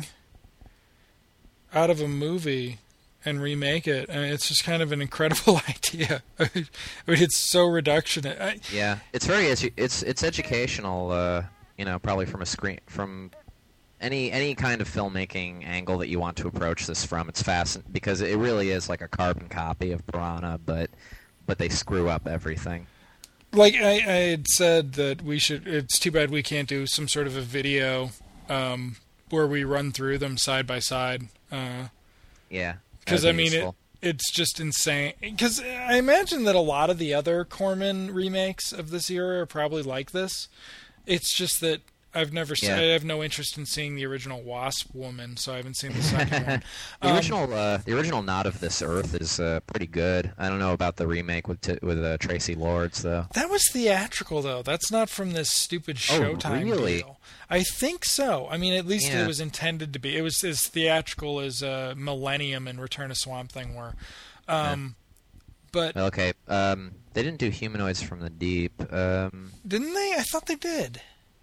out of a movie and remake it? I mean, it's just kind of an incredible idea. I mean, it's so reductionist. I, Yeah, it's very edu- it's it's educational. Uh, you know, probably from a screen from any any kind of filmmaking angle that you want to approach this from. It's fascinating because it really is like a carbon copy of Piranha, but but they screw up everything. Like I, I had said that we should. It's too bad we can't do some sort of a video um, where we run through them side by side. Uh, Yeah, Because that'd I be mean, it, useful. it's just insane. Because I imagine that a lot of the other Corman remakes of this era are probably like this. It's just that I've never, se- Yeah. I have no interest in seeing the original Wasp Woman, so I haven't seen the second one. The Um, original, uh, the original Not of This Earth is uh, pretty good. I don't know about the remake with t- with uh, Tracy Lords though. That was theatrical, though. That's not from this stupid Oh, Showtime really? deal. I think so. I mean, at least Yeah. it was intended to be. It was as theatrical as uh, Millennium and Return of Swamp Thing were. Um, But Okay, um, they didn't do Humanoids from the Deep. Um, didn't they? I thought they did.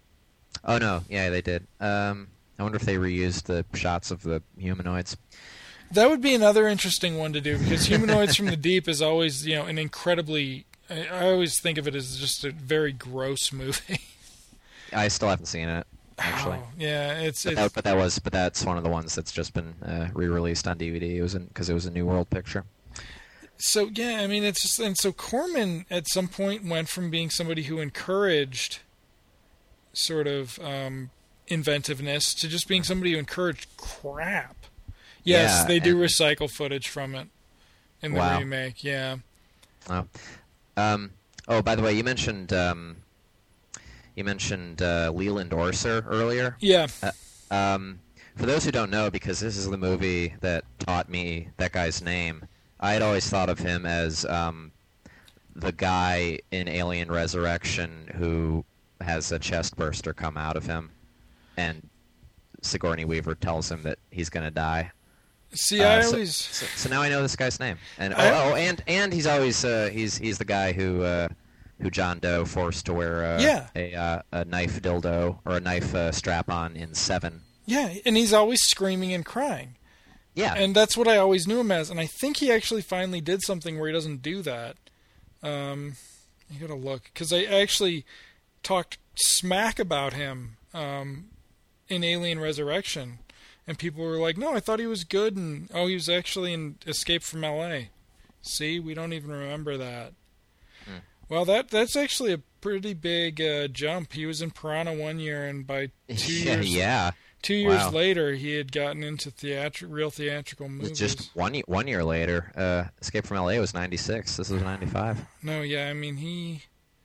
oh no, yeah, they did. Um, I wonder if they reused the shots of the humanoids. That would be another interesting one to do because Humanoids from the Deep is always, you know, an incredibly. I, I always think of it as just a very gross movie. I still haven't seen it actually. Oh, yeah, it's But it's that, but that was, but that's one of the ones that's just been uh, re-released on D V D. It was because it was a New World picture. so yeah. I mean, it's just and so Corman at some point went from being somebody who encouraged sort of um, inventiveness to just being somebody who encouraged crap. Yes, Yeah, they do and- recycle footage from it in the Wow. remake. Yeah. Oh, um, oh, by the way, you mentioned um, you mentioned uh, Leland Orser earlier. Yeah. Um, for those who don't know, because this is the movie that taught me that guy's name, I had always thought of him as um, the guy in Alien Resurrection who has a chest burster come out of him, and Sigourney Weaver tells him that he's going to die. See, Uh, I so- always. So, so now I know this guy's name, and oh, I- oh and and he's always uh, he's he's the guy who uh, who John Doe forced to wear uh, Yeah. a uh, a knife dildo or a knife uh, strap on in Seven. Yeah, and he's always screaming and crying. Yeah, And that's what I always knew him as. And I think he actually finally did something where he doesn't do that. Um, you gotta look. Because I actually talked smack about him um, in Alien Resurrection. And people were like, no, I thought he was good. And, oh, he was actually in Escape from L A. See, we don't even remember that. Hmm. Well, that that's actually a pretty big uh, jump. He was in Piranha one year, and by two yeah, years yeah. Two years Wow. later, he had gotten into theatri- real theatrical movies. Just one ye- one year later, uh, Escape from L A was ninety-six. This was ninety-five. No, yeah, I mean he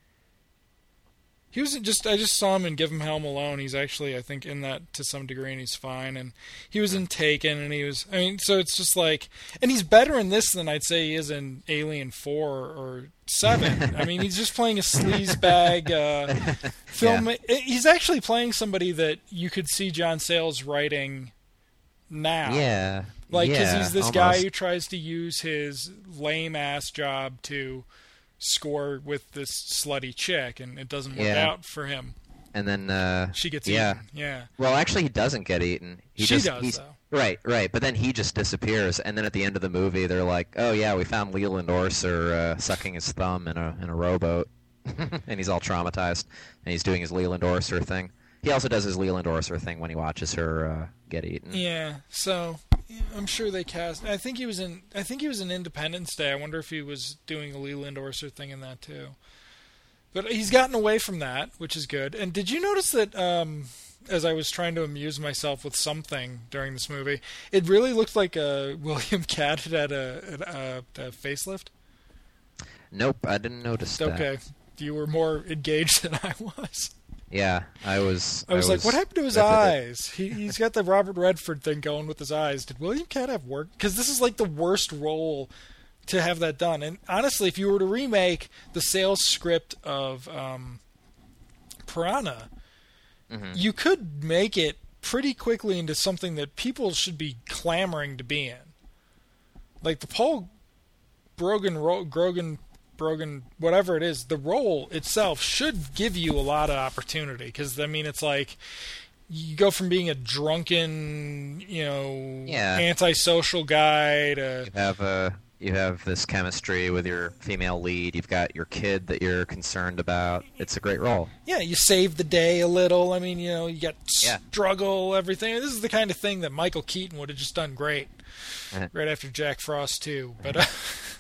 he was just. I just saw him in Give Him Hell Alone. He's actually, I think, in that to some degree, and he's fine. And he was in Taken, and he was. I mean, so it's just like, and he's better in this than I'd say he is in Alien Four or Seven. I mean, he's just playing a sleazebag uh, film. He's actually playing somebody that you could see John Sayles writing now. Yeah, Like, because yeah, he's this almost. guy who tries to use his lame ass job to score with this slutty chick, and it doesn't work Yeah. out for him. And then uh, She gets yeah. eaten. Yeah. Well, actually, he doesn't get eaten. He She just, does, he's, though. Right, right. But then he just disappears, and then at the end of the movie, they're like, "Oh yeah, we found Leland Orser uh, sucking his thumb in a in a rowboat," and he's all traumatized, and he's doing his Leland Orser thing. He also does his Leland Orser thing when he watches her uh, get eaten. Yeah. So yeah, I'm sure they cast. I think he was in. I think he was in Independence Day. I wonder if he was doing a Leland Orser thing in that too. But he's gotten away from that, which is good. And did you notice that? Um, as I was trying to amuse myself with something during this movie, it really looked like uh, William Catt had a, a, a facelift. Nope, I didn't notice that. Okay, you were more engaged than I was. Yeah, I was. I was like, "What happened to his riveted. eyes? He he's got the Robert Redford thing going with his eyes. Did William Catt have work? Because this is like the worst role to have that done. And honestly, if you were to remake the sales script of um, Piranha, Mhm. you could make it pretty quickly into something that people should be clamoring to be in. Like the Paul Brogan, ro- Grogan, Brogan, whatever it is, the role itself should give you a lot of opportunity. Because, I mean, it's like you go from being a drunken, you know, Yeah. antisocial guy to... You have a you have this chemistry with your female lead. You've got your kid that you're concerned about. It's a great role. Yeah, you save the day a little. I mean, you know, you got Yeah. struggle, everything. This is the kind of thing that Michael Keaton would have just done great Uh-huh. right after Jack Frost too. But uh,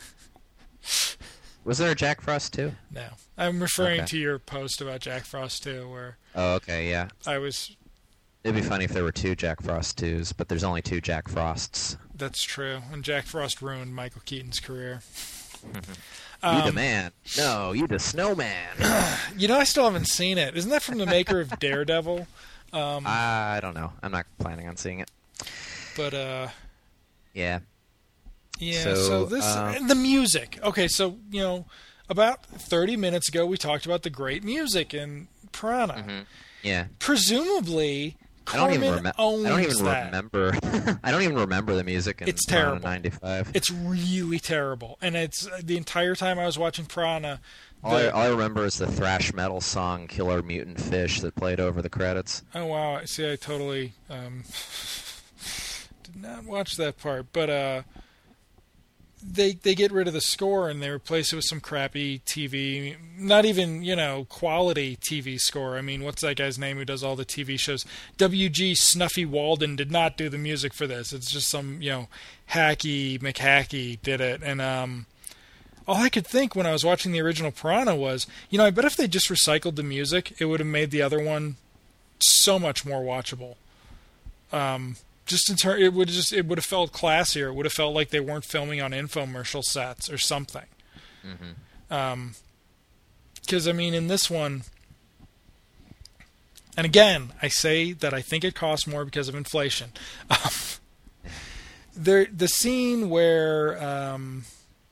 Was there a Jack Frost too? no, I'm referring Okay. to your post about Jack Frost two, where Oh, okay, yeah. I was. It'd be funny if there were two Jack Frost twos, but there's only two Jack Frosts. That's true, and Jack Frost ruined Michael Keaton's career. You Um, the man. No, you the snowman. You know, I still haven't seen it. Isn't that from the maker of Daredevil? Um, I don't know. I'm not planning on seeing it. but uh, Yeah. yeah. So, So, this uh, and the music. Okay, so you know, about thirty minutes ago, we talked about the great music in Piranha. Mhm. Yeah. Presumably, I don't Corman even remember. owns I don't even that. remember. I don't even remember the music in It's Piranha terrible. ninety-five. It's really terrible, and it's the entire time I was watching Piranha. All I, the- all I remember is the thrash metal song "Killer Mutant Fish" that played over the credits. Oh wow! See, I totally um, did not watch that part, but uh, they they get rid of the score and they replace it with some crappy T V, not even you know quality T V score. I mean, what's that guy's name who does all the T V shows? W G Snuffy Walden did not do the music for this. It's just some you know hacky McHacky did it, and um. All I could think when I was watching the original Piranha was, you know, I bet if they just recycled the music, it would have made the other one so much more watchable. Um, just in turn, it would just it would have felt classier. It would have felt like they weren't filming on infomercial sets or something. Mm-hmm. Um, because I mean, in this one, and again, I say that I think it costs more because of inflation. there, the scene where. Um,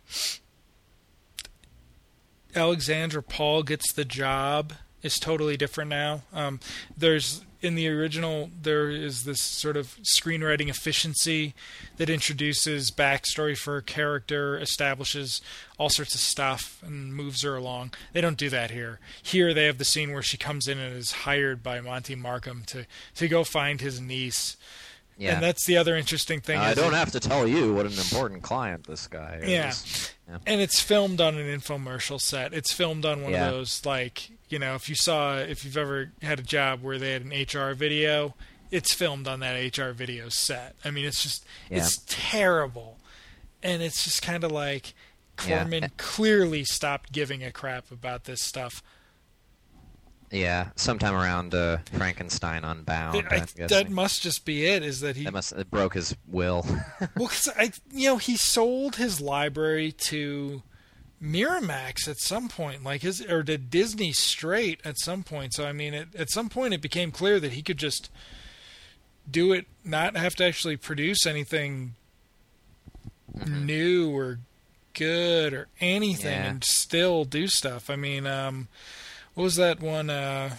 Alexandra Paul gets the job is totally different now. Um, there's in the original there is this sort of screenwriting efficiency that introduces backstory for a character, establishes all sorts of stuff, and moves her along. They don't do that here. Here they have the scene where she comes in and is hired by Monty Markham to to go find his niece. Yeah. And that's the other interesting thing. I is don't it- have to tell you what an important client this guy is. Yeah. Yeah. And it's filmed on an infomercial set. It's filmed on one Yeah. of those, like, you know, if you saw, if you've ever had a job where they had an H R video, it's filmed on that H R video set. I mean, it's just, Yeah. it's terrible. And it's just kind of like, Yeah. Corman clearly stopped giving a crap about this stuff. Yeah, sometime around uh, Frankenstein Unbound. It- I- I'm guessing. that must just be it, is that he, That must it broke his will. well, 'cause I, you know, he sold his library to Miramax at some point, like his, or to Disney straight at some point. So I mean, it, at some point, it became clear that he could just do it, not have to actually produce anything Mhm. new or good or anything, Yeah. and still do stuff. I mean, um, what was that one? Uh,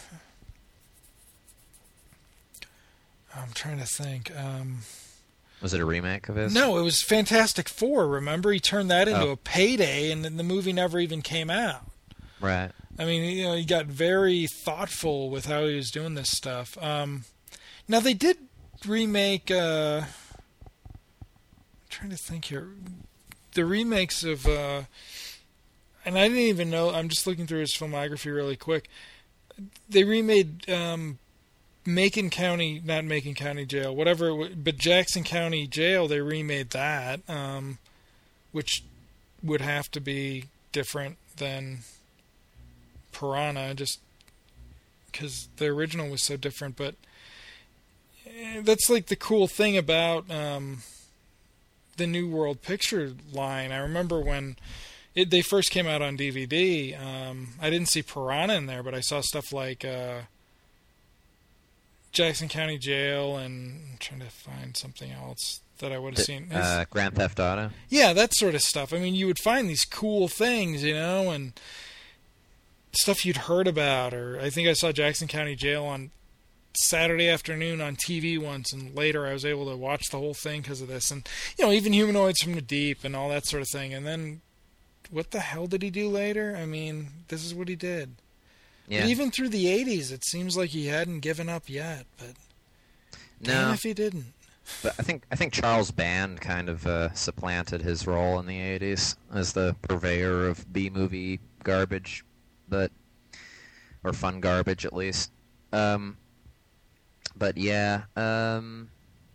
I'm trying to think. Um, Was it a remake of his? No, it was Fantastic Four. Remember, he turned that into Oh. a Payday, and then the movie never even came out. Right. I mean, you know, he got very thoughtful with how he was doing this stuff. Um, now they did remake. Uh, I'm trying to think here. The remakes of, uh, and I didn't even know. I'm just looking through his filmography really quick. They remade um, Macon County, not Macon County Jail, whatever, it wa- but Jackson County Jail. They remade that, um, which would have to be different than Piranha, just because the original was so different. But eh, that's like the cool thing about um, the New World Picture line. I remember when it, they first came out on D V D. Um, I didn't see Piranha in there, but I saw stuff like uh, Jackson County Jail, and I'm trying to find something else that I would have seen. It's- Uh, Grand Theft Auto. yeah, that sort of stuff. I mean, you would find these cool things, you know, and stuff you'd heard about. Or I think I saw Jackson County Jail on Saturday afternoon on T V once, and later I was able to watch the whole thing because of this. And, you know, even Humanoids from the Deep and all that sort of thing. And then, what the hell did he do later? I mean, this is what he did. Yeah. But even through the eighties, it seems like he hadn't given up yet. But No. damn if he didn't. But I think I think Charles Band kind of uh, supplanted his role in the eighties as the purveyor of B-movie garbage, but or fun garbage at least. Um, but yeah, um,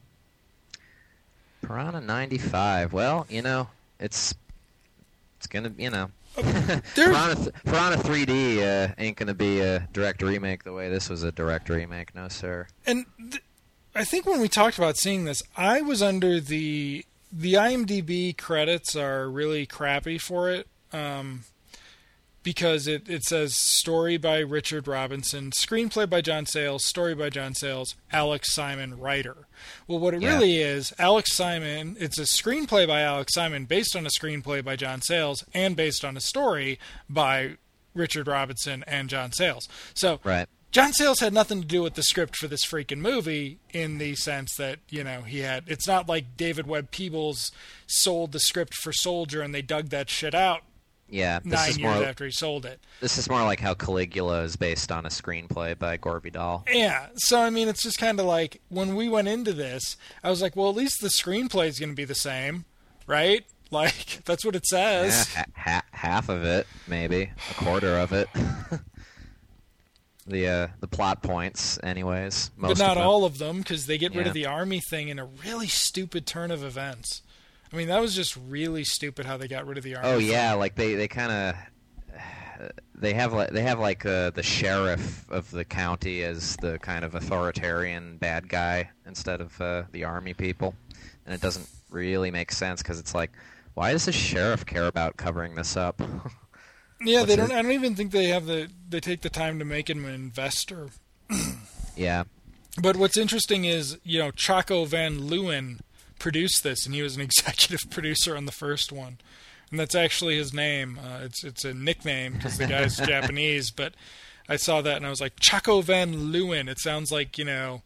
Piranha ninety-five. Well, you know, it's it's gonna, you know, Piranha th- Piranha three D uh, ain't gonna be a direct remake the way this was a direct remake, no sir. And th- I think when we talked about seeing this, I was under the the IMDb credits are really crappy for it, um, because it, it says story by Richard Robinson, screenplay by John Sayles, story by John Sayles, Alex Simon, writer. Well, what it Yeah. really is, Alex Simon, it's a screenplay by Alex Simon based on a screenplay by John Sayles and based on a story by Richard Robinson and John Sayles. So Right. John Sayles had nothing to do with the script for this freaking movie in the sense that, you know, he had... It's not like David Webb Peebles sold the script for Soldier and they dug that shit out Yeah, this nine is years more after he sold it. this is more like how Caligula is based on a screenplay by Gore Vidal. Yeah, so, I mean, it's just kind of like, when we went into this, I was like, well, at least the screenplay is going to be the same, right? Like, that's what it says. Yeah, ha- ha- half of it, maybe a quarter of it. the uh, the plot points, anyways. Most But not of them. all of them, because they get rid Yeah. of the army thing in a really stupid turn of events. I mean, that was just really stupid how they got rid of the army. Oh thing. yeah, like they they kind of they have like they have like uh, the sheriff of the county as the kind of authoritarian bad guy instead of uh, the army people, and it doesn't really make sense because it's like, why does the sheriff care about covering this up? Yeah, What's they don't. his- I don't even think they have the. They take the time to make him an investor. Yeah. But what's interesting is, you know, Chaco Van Leeuwen produced this, and he was an executive producer on the first one, and that's actually his name. Uh, it's it's a nickname because the guy's Japanese. But I saw that and I was like, Chaco Van Leeuwen. It sounds like, you know,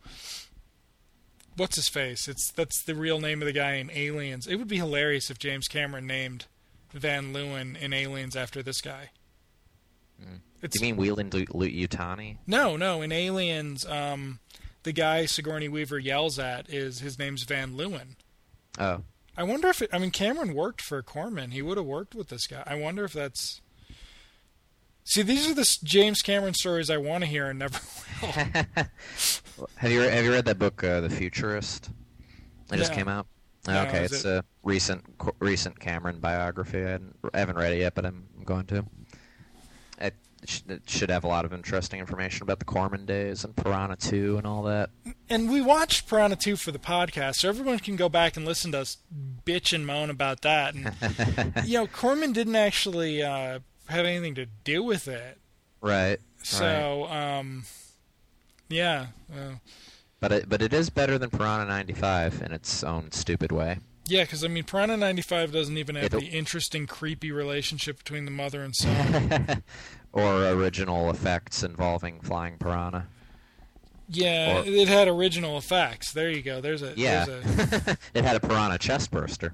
what's his face? It's that's the real name of the guy in Aliens. It would be hilarious if James Cameron named Van Leeuwen in Aliens after this guy. Mm. It's, You mean Wheeling Utani? no, no. In Aliens, um, the guy Sigourney Weaver yells at is his name's Van Leeuwen. Oh. I wonder if it, I mean Cameron worked for Corman. He would have worked with this guy. I wonder if that's. See, these are the s- James Cameron stories I want to hear and never will. have you have you read that book, uh, The Futurist? It just No. came out. No, okay, is it's it- a recent co- recent Cameron biography. I, hadn't, I haven't read it yet, but I'm going to. It, sh- it should have a lot of interesting information about the Corman days and Piranha two and all that. And we watched Piranha two for the podcast, so everyone can go back and listen to us bitch and moan about that. And you know, Corman didn't actually uh, have anything to do with it. Right. So, um, yeah. Uh, But it but it is better than Piranha ninety-five in its own stupid way. yeah, because, I mean, Piranha ninety-five doesn't even have It'll- the interesting, creepy relationship between the mother and son. Or original effects involving flying piranha. Yeah, Or- it had original effects. There you go. There's a. Yeah. There's a It had a piranha chest burster.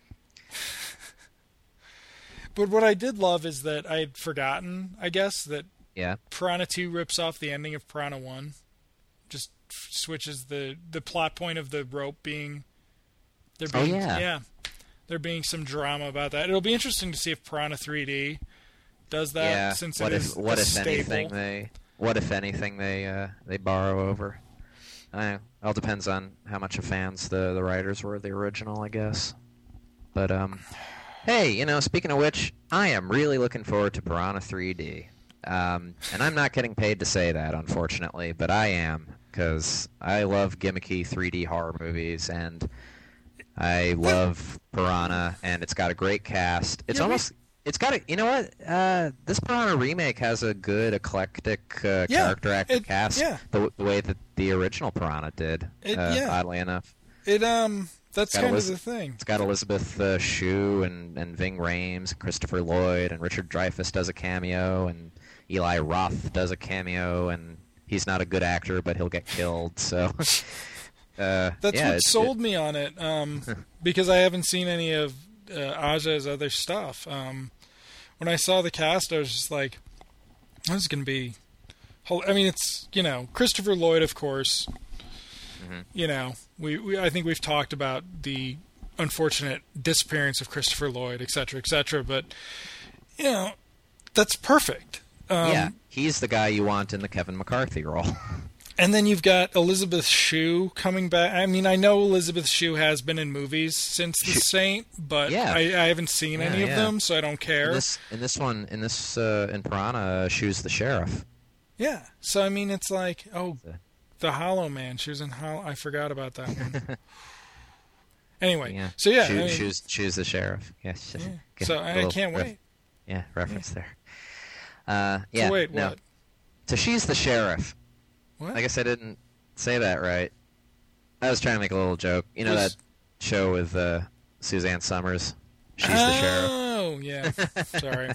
but what I did love is that I had forgotten, I guess, that Yeah. Piranha two rips off the ending of Piranha one. Just f- switches the, the plot point of the rope being... There Oh, being, yeah. Yeah. There being some drama about that. It'll be interesting to see if Piranha three D does that, yeah. since what it if is what a if staple. anything they what if anything they uh, they borrow over? I don't know. It all depends on how much of fans the the writers were of the original, I guess. But um, hey, you know, speaking of which, I am really looking forward to Piranha three D. Um, and I'm not getting paid to say that, unfortunately, but I am, because I love gimmicky three D horror movies, and I love Piranha, and it's got a great cast. It's Yeah, we- almost, it's got a, you know what? Uh, this Piranha remake has a good eclectic uh, Yeah, character actor it- cast, yeah. the, the way that the original Piranha did. It- uh, yeah. Oddly enough, It, um, that's Got kind Eliz- of the thing. it's got Elizabeth uh, Shue and and Ving Rhames, and Christopher Lloyd, and Richard Dreyfuss does a cameo, and Eli Roth does a cameo, and he's not a good actor, but he'll get killed. So uh, that's yeah, what it, sold it, me on it, um, because I haven't seen any of uh, Aja's other stuff. Um, when I saw the cast, I was just like, "This is going to be." I mean, it's you know Christopher Lloyd, of course. Mm-hmm. You know, we, we I think we've talked about the unfortunate disappearance of Christopher Lloyd, et cetera, et cetera. But you know, that's perfect. Um, yeah, he's the guy you want in the Kevin McCarthy role. And then you've got Elizabeth Shue coming back. I mean, I know Elizabeth Shue has been in movies since The Saint, but yeah. I, I haven't seen yeah, any of yeah. them, so I don't care. In this, in this one, in this uh, in Piranha, Shue's the sheriff. Yeah, so I mean, it's like, oh, the Hollow Man. She was in Hollow. I forgot about that one. Anyway, yeah. so yeah, Shue, I mean, Shue's, Shue's the sheriff. Yes. Yeah. So I can't ref- wait. Yeah, reference yeah. there. Uh, yeah. So wait, no. what? So she's the sheriff. What? I guess I didn't say that right. I was trying to make a little joke. You know Was... that show with uh, Suzanne Summers? She's oh, the sheriff. Oh, yeah. Sorry.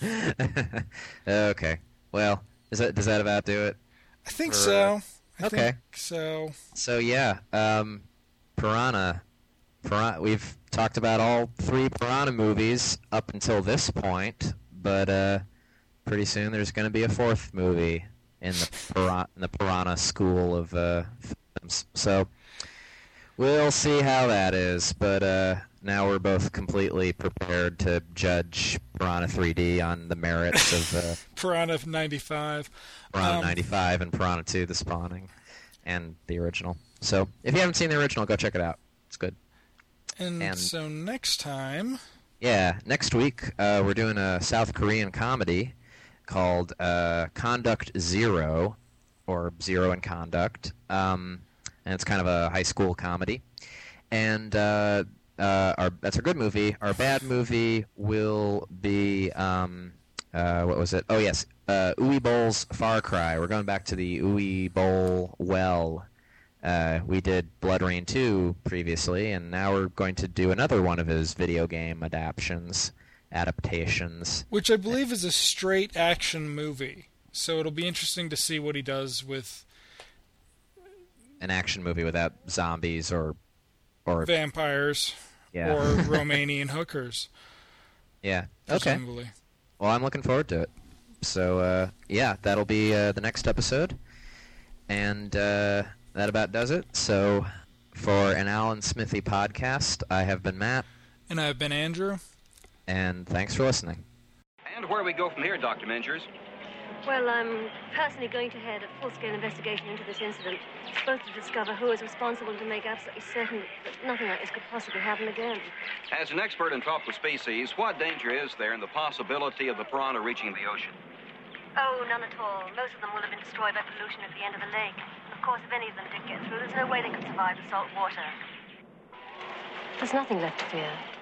Okay. Well, is that does that about do it? I think or, so. I okay. think so. So yeah, um, Piranha. Piranha. We've talked about all three Piranha movies up until this point, but uh, pretty soon there's going to be a fourth movie in the Piranha, in the Piranha school of uh, films. So we'll see how that is. But uh, now we're both completely prepared to judge Piranha three D on the merits of uh, Piranha ninety-five, Piranha um, ninety-five, and Piranha two: The Spawning, and the original. So if you haven't seen the original, go check it out. It's good. And, and so next time... Yeah, next week uh, we're doing a South Korean comedy called uh, Conduct Zero, or Zero in Conduct. Um, and it's kind of a high school comedy. And uh, uh, our, that's a good movie. Our bad movie will be, um, uh, what was it? Oh, yes, uh, Uwe Boll's Far Cry. We're going back to the Uwe Boll well. Uh, we did Blood Rain two previously, and now we're going to do another one of his video game adaptions, adaptations. Which I believe is a straight action movie. So it'll be interesting to see what he does with... An action movie without zombies or... or vampires. Yeah. Or Romanian hookers. Yeah. Okay. Presumably. Well, I'm looking forward to it. So, uh, yeah, that'll be uh, the next episode. And... Uh, that about does it. So, for an Alan Smithy podcast, I have been Matt. And I've been Andrew. And thanks for listening. And where do we go from here, Doctor Mengers? Well, I'm personally going to head a full-scale investigation into this incident, both to discover who is responsible to make absolutely certain that nothing like this could possibly happen again. As an expert in tropical species, what danger is there in the possibility of the piranha reaching the ocean? Oh, none at all. Most of them will have been destroyed by pollution at the end of the lake. Of course, if any of them did get through, there's no way they could survive the salt water. There's nothing left to fear.